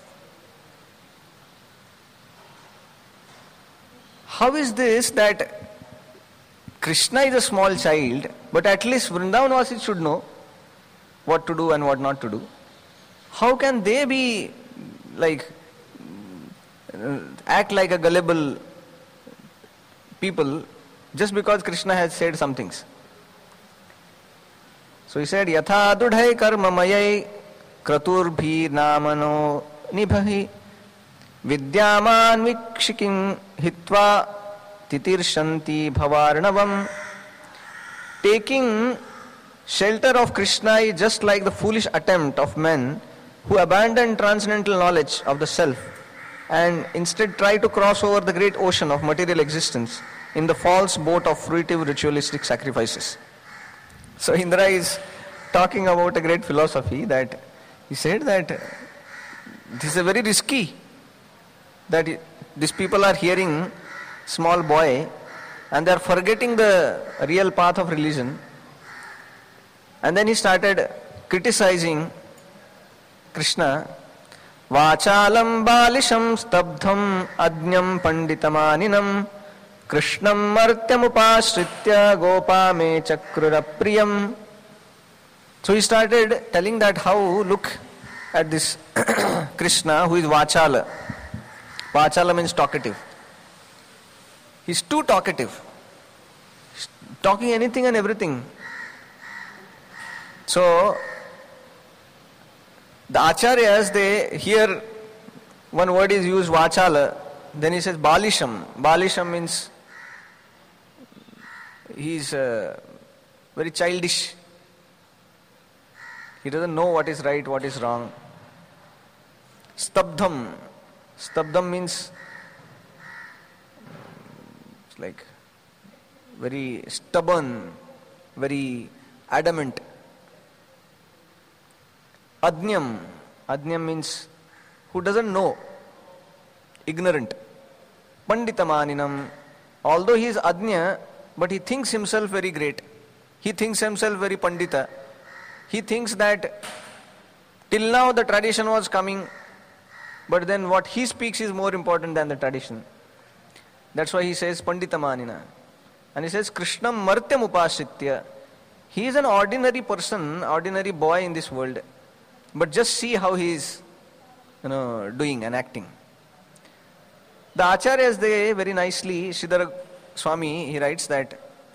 how is this that Krishna is a small child, but at least Vrindavanvasis should know what to do and what not to do. How can they be act like a gullible people just because Krishna has said some things? So he said, Yatha dudhai karma mayai kraturbhi namano nibhahi vidyaman vikshikim hitva titirshanti bhavarnavam. Taking shelter of Krishna is just like the foolish attempt of men who abandon transcendental knowledge of the self and instead try to cross over the great ocean of material existence in the false boat of fruitive ritualistic sacrifices. So Indra is talking about a great philosophy that he said that this is very risky, that these people are hearing small boy and they are forgetting the real path of religion. And then he started criticizing Krishna. Vachalam balisham stabdham adnyam panditamaninam krishnam martyamupashritya gopa me chakrura priyam. So he started telling that how, look at this Krishna who is Vachala. Vachala means talkative. He's too talkative. He's talking anything and everything. So, the acharyas, they hear one word is used, Vachala, then he says Balisham. Balisham means he's very childish. He doesn't know what is right, what is wrong. Stabdham. Stabdham means like very stubborn, very adamant. Adnyam. Adnyam means who doesn't know, ignorant. Panditamaninam. Although he is Adnya, but he thinks himself very great. He thinks himself very Pandita. He thinks that till now the tradition was coming, but then what he speaks is more important than the tradition. That's why he says Panditamanina. And he says Krishnam Martyam Upashritya. He is an ordinary person, ordinary boy in this world. But just see how he is doing and acting. The Acharyas, they very nicely, Sridhara Swami, he writes that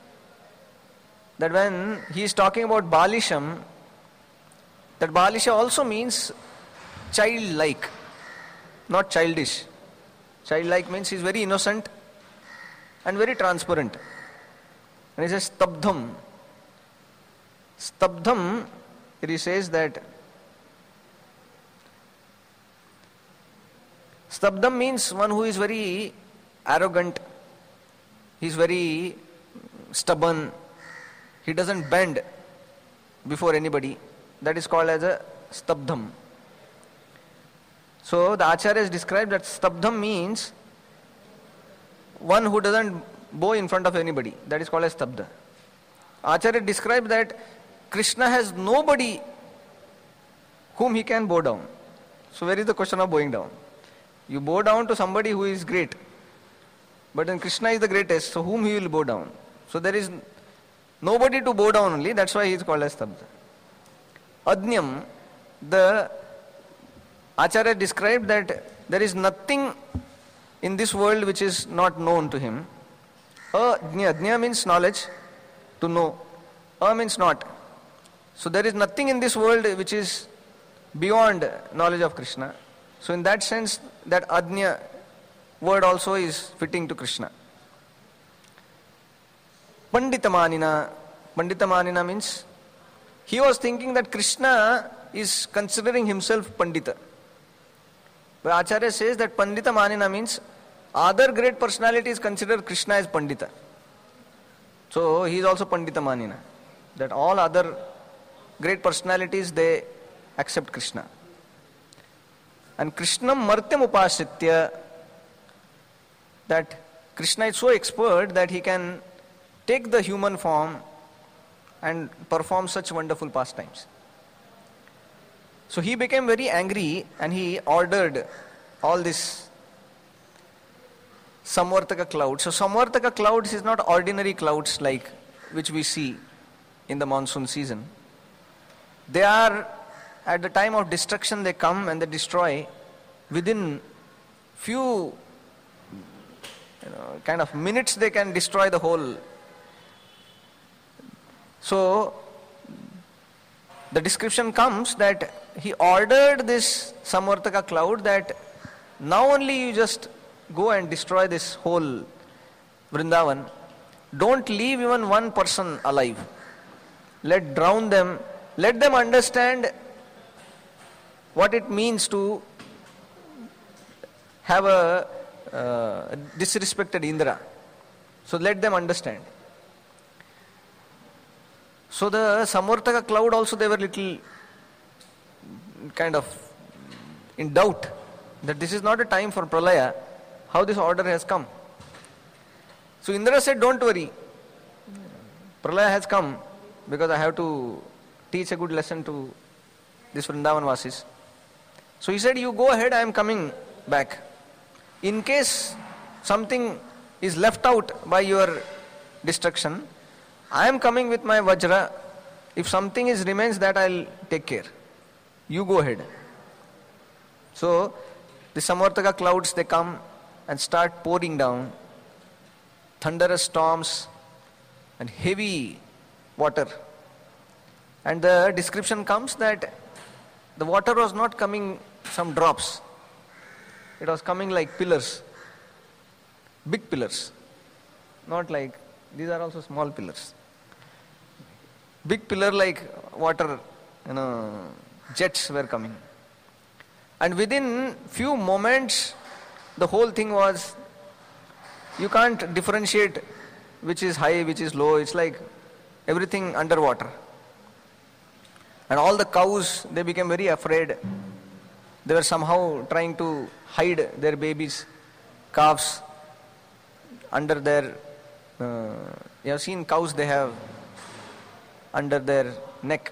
when he is talking about Balisham, that Balisha also means childlike, not childish. Childlike means he is very innocent and very transparent. And he says stabdham. Stabdham, he says that stabdham means one who is very arrogant, he is very stubborn, he doesn't bend before anybody. That is called as a stabdham. So the Acharya has described that stabdham means one who doesn't bow in front of anybody. That is called as stabdha. Acharya described that Krishna has nobody whom he can bow down. So where is the question of bowing down? You bow down to somebody who is great. But then Krishna is the greatest, so whom he will bow down? So there is nobody to bow down only, that's why he is called as stabdha. Adnyam, the Acharya described that there is nothing in this world which is not known to him. Adnya means knowledge, to know. Means not. So there is nothing in this world which is beyond knowledge of Krishna. So in that sense, that Adnya word also is fitting to Krishna. Panditamanina. Panditamanina means he was thinking that Krishna is considering himself Pandita. But Acharya says that Panditamanina means other great personalities consider Krishna as Pandita. So he is also Panditamanina. That all other great personalities, they accept Krishna. And Krishnam Martyam Upasitya, that Krishna is so expert that he can take the human form and perform such wonderful pastimes. So he became very angry and he ordered all this Samvartaka clouds. So Samvartaka clouds is not ordinary clouds like which we see in the monsoon season. They are, at the time of destruction, they come and they destroy. Within few kind of minutes they can destroy the whole. So the description comes that he ordered this Samvartaka cloud that now only you just go and destroy this whole Vrindavan. Don't leave even one person alive. Drown them. Let them understand what it means to have a disrespected Indra. So let them understand. So the Samvartaka cloud also, they were little kind of in doubt that this is not a time for Pralaya, how this order has come. So Indra said, don't worry, Pralaya has come because I have to teach a good lesson to this Vrindavan Vasis. So he said, you go ahead, I am coming back. In case something is left out by your destruction, I am coming with my Vajra. If something remains, that I will take care. You go ahead. So the Samvartaka clouds, they come and start pouring down. Thunderous storms and heavy water. And the description comes that the water was not coming some drops. It was coming like pillars. Big pillars. Not like, these are also small pillars. Big pillar like water, jets were coming. And within few moments, the whole thing was, you can't differentiate which is high, which is low. It's like everything underwater. And all the cows, they became very afraid. They were somehow trying to hide their babies, calves, under their, you have seen cows, they have under their neck.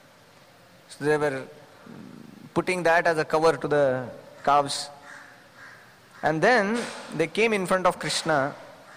So they were putting that as a cover to the calves. And then they came in front of Krishna.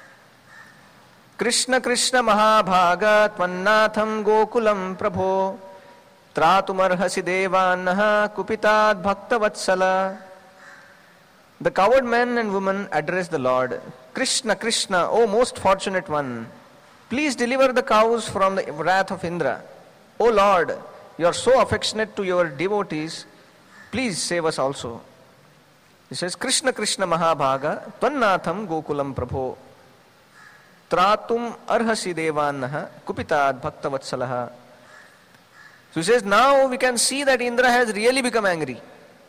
Krishna Krishna Mahabhaga Tvannatham Gokulam Prabho Tratumarhasi Devanaha Kupitad Bhakta Vatsala. The coward men and women addressed the Lord. Krishna, Krishna, O most fortunate one, please deliver the cows from the wrath of Indra. O Lord, you are so affectionate to your devotees, please save us also. He says, Krishna Krishna Mahabhaga Tvannatham Gokulam Prabho Tratum Arhasi Devannaha Kupitad Bhakta Vatsalaha. So he says, now we can see that Indra has really become angry.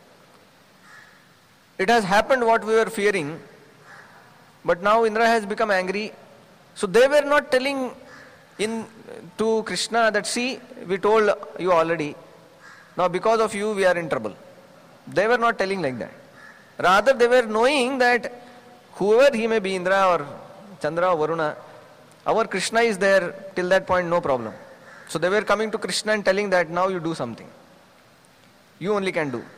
It has happened what we were fearing, but now Indra has become angry. So they were not telling to Krishna that, see, we told you already, now because of you we are in trouble. They were not telling like that. Rather they were knowing that whoever he may be, Indra or Chandra or Varuna, our Krishna is there, till that point no problem. So they were coming to Krishna and telling that now you do something. You only can do.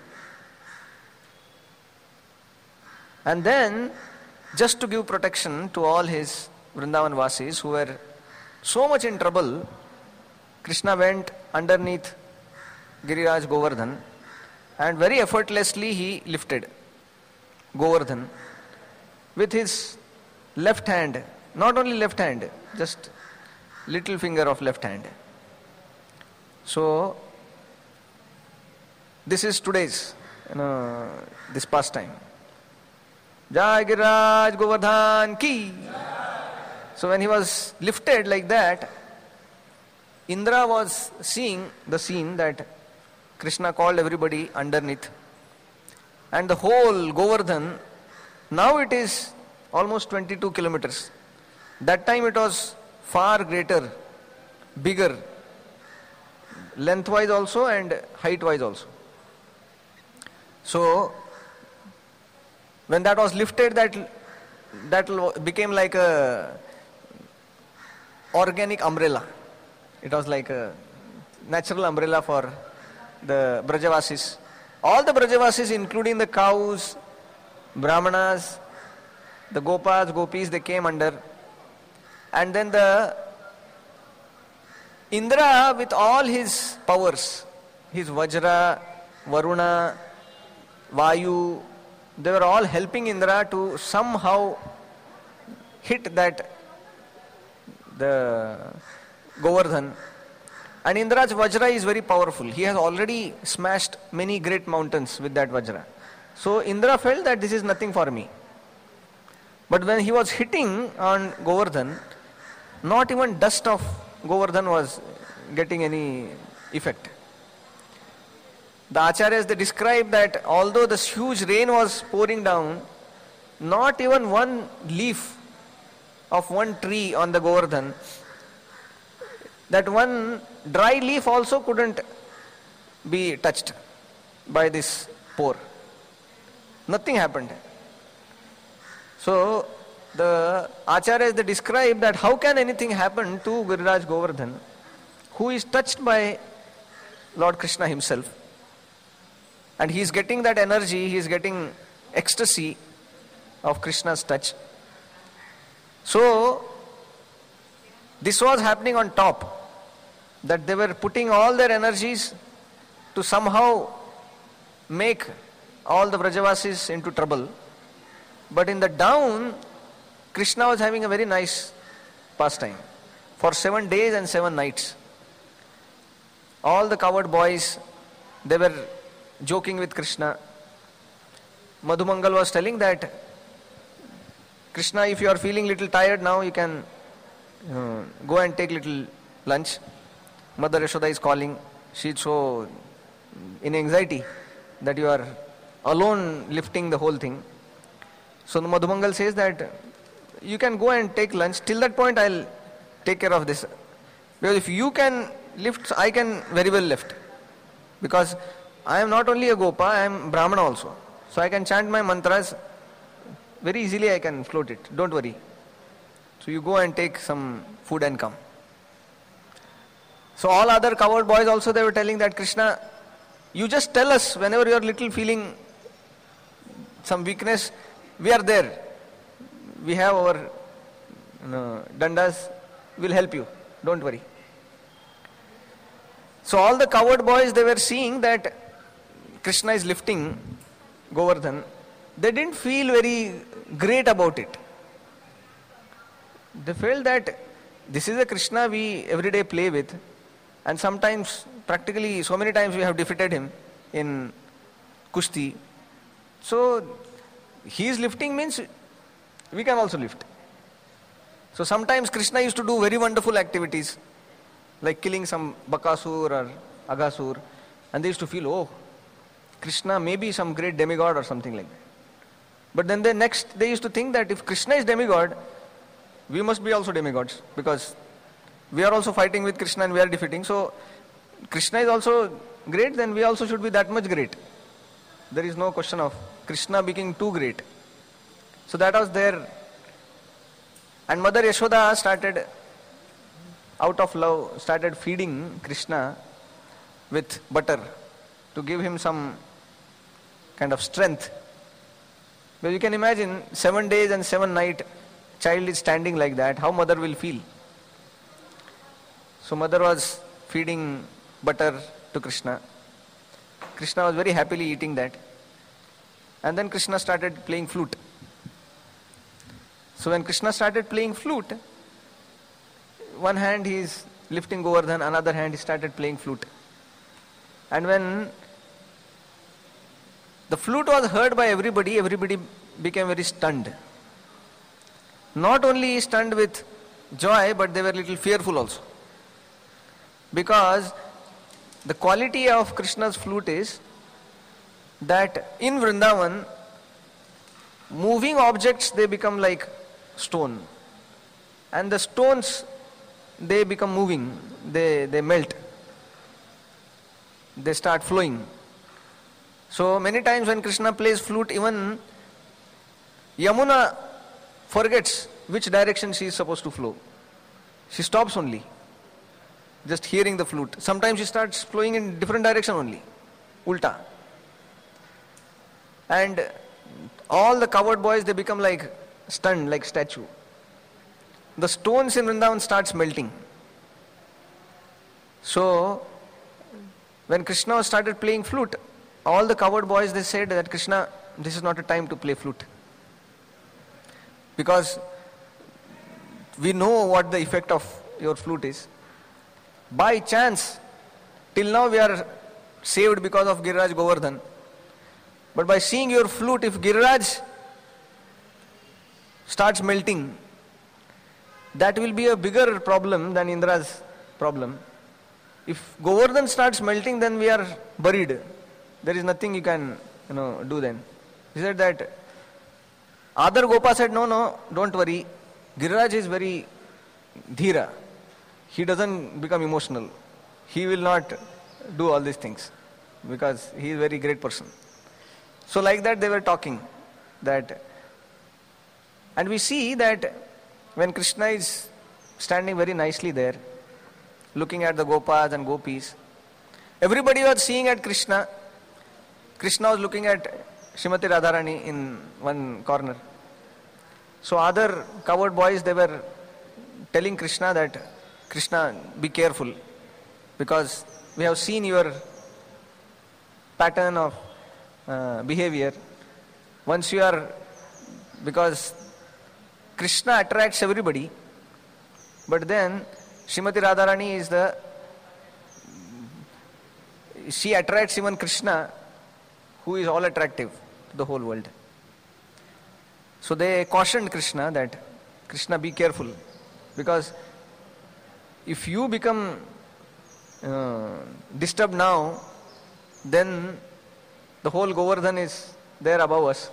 And then, just to give protection to all his Vrindavan Vasis who were so much in trouble, Krishna went underneath Giriraj Govardhan and very effortlessly he lifted Govardhan with his left hand, not only left hand, just little finger of left hand. So, this is today's, this pastime. Jai Giriraj Govardhan ki. So when he was lifted like that, Indra was seeing the scene that Krishna called everybody underneath. And the whole Govardhan, now it is almost 22 kilometers. That time it was far greater, bigger, lengthwise also and height-wise also. So, when that was lifted, that became like a organic umbrella. It was like a natural umbrella for the Brajavasis. All the Brajavasis, including the cows, Brahmanas, the Gopas, Gopis, they came under. And then the Indra with all his powers, his Vajra, Varuna, Vayu, they were all helping Indra to somehow hit the Govardhan. And Indra's Vajra is very powerful. He has already smashed many great mountains with that Vajra. So Indra felt that this is nothing for me. But when he was hitting on Govardhan, not even dust of Govardhan was getting any effect. The Acharyas, they describe that although this huge rain was pouring down, not even one leaf of one tree on the Govardhan, that one dry leaf also couldn't be touched by this pour. Nothing happened. So the Acharyas, they describe that how can anything happen to Giriraj Govardhan, who is touched by Lord Krishna himself. And he is getting that energy, he is getting ecstasy of Krishna's touch. So, this was happening on top, that they were putting all their energies to somehow make all the Vrajavasis into trouble. But in the down, Krishna was having a very nice pastime for 7 days and 7 nights. All the coward boys, they were joking with Krishna. Madhumangal was telling that, Krishna, if you are feeling little tired now, you can go and take little lunch. Mother Yashoda is calling. She is so in anxiety that you are alone lifting the whole thing. So Madhumangal says that you can go and take lunch. Till that point I'll take care of this. Because if you can lift, I can very well lift. Because I am not only a Gopa, I am Brahmana also. So I can chant my mantras. Very easily I can float it. Don't worry. So you go and take some food and come. So all other coward boys also, they were telling that, Krishna, you just tell us whenever you are little feeling some weakness, we are there. We have our dandas, we'll help you. Don't worry. So all the coward boys, they were seeing that Krishna is lifting Govardhan. They didn't feel very great about it. They felt that this is a Krishna we every day play with, and sometimes, practically so many times we have defeated him in Kushti. So he is lifting means we can also lift. So sometimes Krishna used to do very wonderful activities, like killing some Bakasur or Aghasur, and they used to feel, oh, Krishna may be some great demigod or something like that. But then they used to think that if Krishna is demigod, we must be also demigods, because we are also fighting with Krishna and we are defeating. So Krishna is also great, then we also should be that much great. There is no question of Krishna being too great. So that was there. And Mother Yashoda started, out of love, started feeding Krishna with butter to give him some kind of strength. But you can imagine 7 days and 7 nights, child is standing like that, how mother will feel. So mother was feeding butter to Krishna. Krishna was very happily eating that. And then Krishna started playing flute. So when Krishna started playing flute, one hand he is lifting Govardhan, another hand he started playing flute. And when the flute was heard by everybody, everybody became very stunned. Not only stunned with joy, but they were a little fearful also. Because the quality of Krishna's flute is that in Vrindavan, moving objects, they become like stone. And the stones, they become moving, they melt. They start flowing. So many times when Krishna plays flute, even Yamuna forgets which direction she is supposed to flow. She stops only, just hearing the flute. Sometimes she starts flowing in different direction only, ulta. And all the coward boys, they become like stunned, like statue. The stones in Vrindavan starts melting. So when Krishna started playing flute, all the coward boys, they said that Krishna, this is not a time to play flute. Because we know what the effect of your flute is. By chance, till now we are saved because of Giriraj Govardhan. But by seeing your flute, if Giriraj starts melting, that will be a bigger problem than Indra's problem. If Govardhan starts melting, then we are buried. There is nothing you can, do then. He said that, Adar Gopa said, no, don't worry. Giriraj is very dhira. He doesn't become emotional. He will not do all these things because he is a very great person. So like that they were talking. And we see that when Krishna is standing very nicely there, looking at the Gopas and Gopis, everybody was seeing at Krishna. Krishna was looking at Srimati Radharani in one corner. So other coward boys, they were telling Krishna that, Krishna, be careful, because we have seen your pattern of behavior. Once you are, because Krishna attracts everybody, but then Srimati Radharani she attracts even Krishna, who is all attractive to the whole world. So they cautioned Krishna that, Krishna, be careful, because if you become disturbed now, then the whole Govardhan is there above us.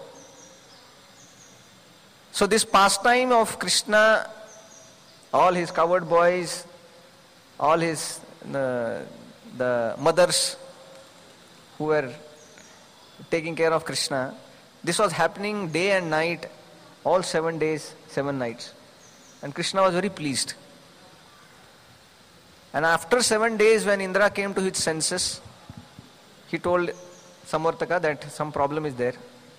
So this pastime of Krishna, all his coward boys, all his the mothers who were taking care of Krishna, this was happening day and night, all 7 days, 7 nights. And Krishna was very pleased. And after 7 days, when Indra came to his senses, he told Samvartaka that some problem is there.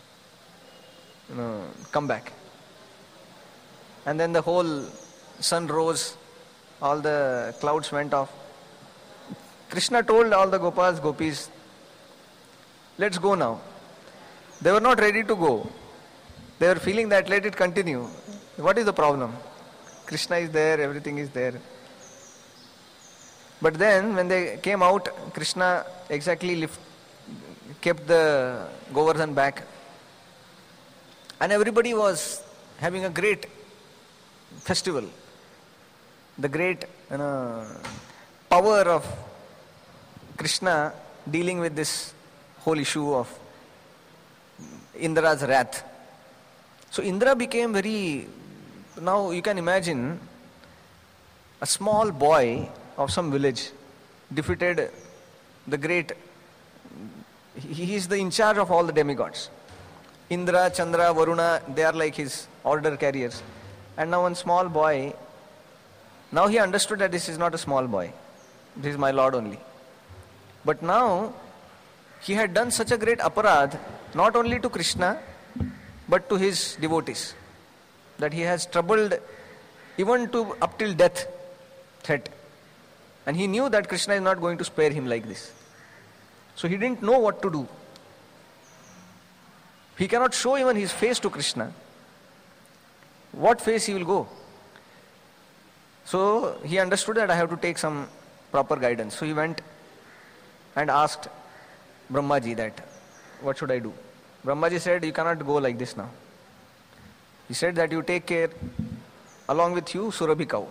Come back. And then the whole sun rose, all the clouds went off. Krishna told all the Gopas, Gopis, let's go now. They were not ready to go. They were feeling that let it continue. What is the problem? Krishna is there, everything is there. But then when they came out, Krishna exactly kept the Govardhan back. And everybody was having a great festival. The great power of Krishna dealing with this whole issue of Indra's wrath. So Indra became very, now you can imagine a small boy of some village defeated the great, he is the in charge of all the demigods. Indra, Chandra, Varuna, they are like his order carriers. And now one small boy, now he understood that this is not a small boy. This is my Lord only. But now, he had done such a great aparadh, not only to Krishna, but to his devotees, that he has troubled even to up till death threat. And he knew that Krishna is not going to spare him like this. So he didn't know what to do. He cannot show even his face to Krishna. What face he will go? So he understood that I have to take some proper guidance. So he went and asked Brahmaji that, what should I do? Brahmaji said, you cannot go like this now. He said that you take care, along with you, Surabhi cow.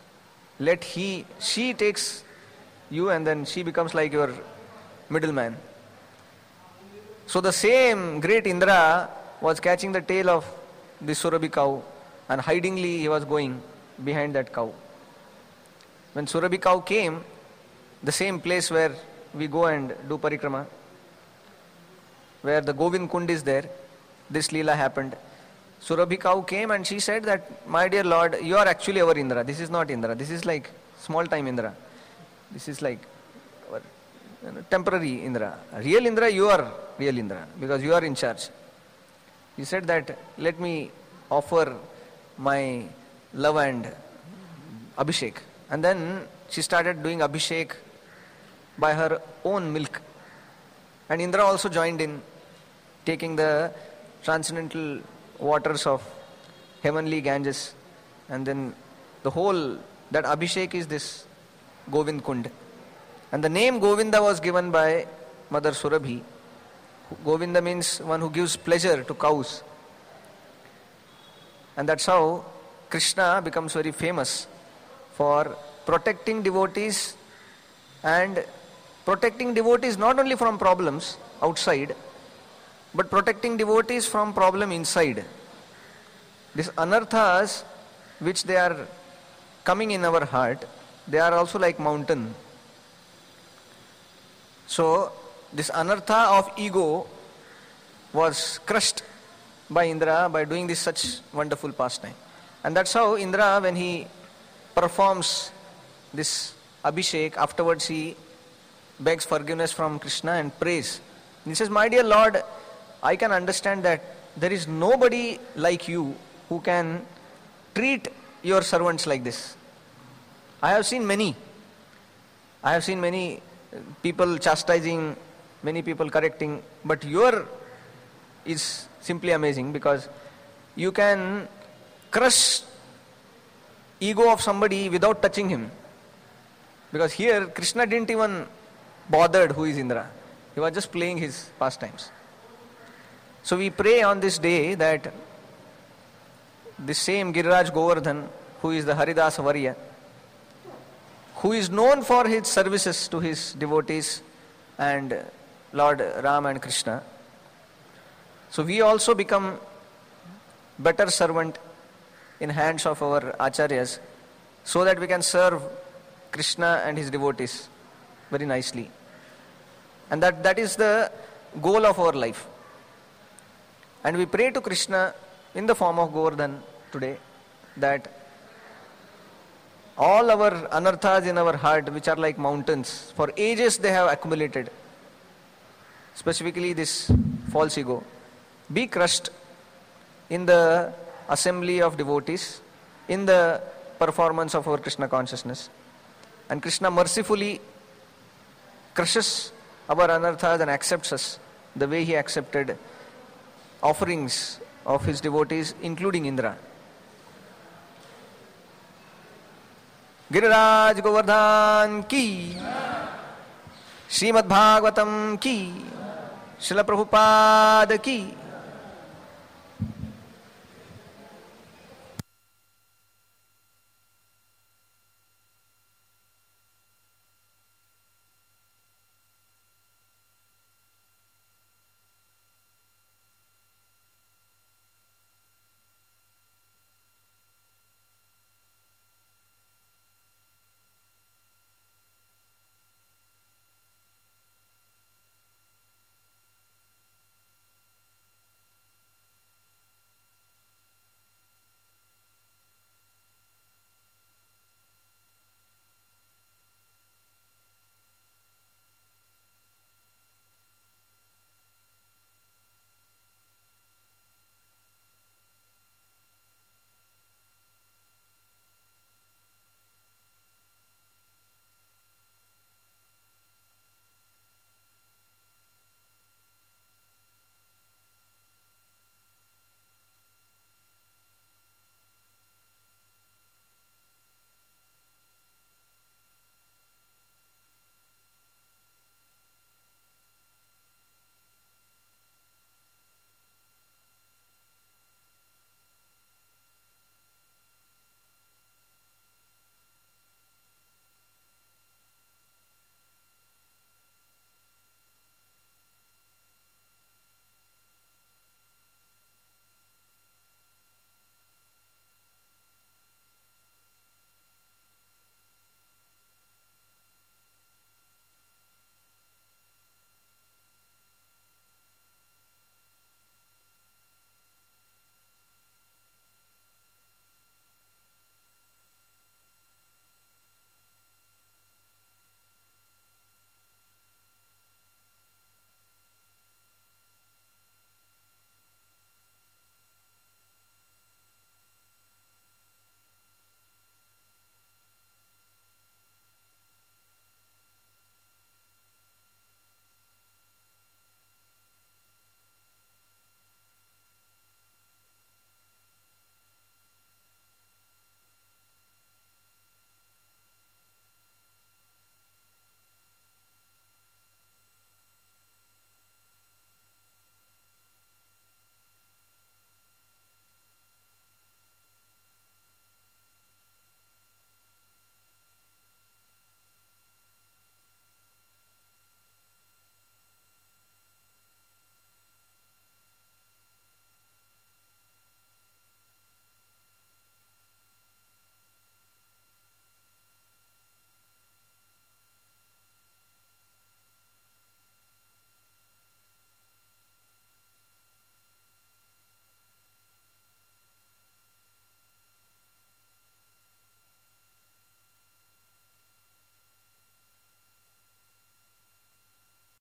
She takes you and then she becomes like your middleman. So the same great Indra was catching the tail of this Surabhi cow and hidingly he was going behind that cow. When Surabhi cow came, the same place where we go and do parikrama, where the Govind Kund is there, this Leela happened. Surabhi cow came and she said that, my dear Lord, you are actually our Indra. This is not Indra. This is like small time Indra. This is like temporary Indra. Real Indra, you are real Indra because you are in charge. He said that, let me offer my love and Abhishek. And then she started doing Abhishek by her own milk. And Indra also joined in, taking the transcendental waters of heavenly Ganges. And then the whole, that Abhishek is this Govind Kund. And the name Govinda was given by Mother Surabhi. Govinda means one who gives pleasure to cows. And that's how Krishna becomes very famous for protecting devotees, and protecting devotees not only from problems outside, but protecting devotees from problem inside. These anarthas which they are coming in our heart, they are also like mountain. So this anartha of ego was crushed by Indra by doing this such wonderful pastime. And that's how Indra, when he performs this Abhishek, afterwards he begs forgiveness from Krishna and prays. He says, my dear Lord, I can understand that there is nobody like you who can treat your servants like this. I have seen many people chastising, many people correcting, but your is simply amazing because you can crush ego of somebody without touching him. Because here Krishna didn't even bothered who is Indra. He was just playing his pastimes. So we pray on this day that this same Giriraj Govardhan, who is the Haridasa Varya, who is known for his services to his devotees and Lord Ram and Krishna. So we also become better servant in hands of our acharyas so that we can serve Krishna and his devotees very nicely. And that is the goal of our life. And we pray to Krishna in the form of Govardhan today that all our anarthas in our heart, which are like mountains, for ages they have accumulated, specifically this false ego, be crushed in the assembly of devotees, in the performance of our Krishna consciousness. And Krishna mercifully crushes our anarthas and accepts us the way he accepted offerings of his devotees, including Indra. Giriraj Govardhan की, श्रीमद् भागवतम की, श्रील प्रभुपाद की.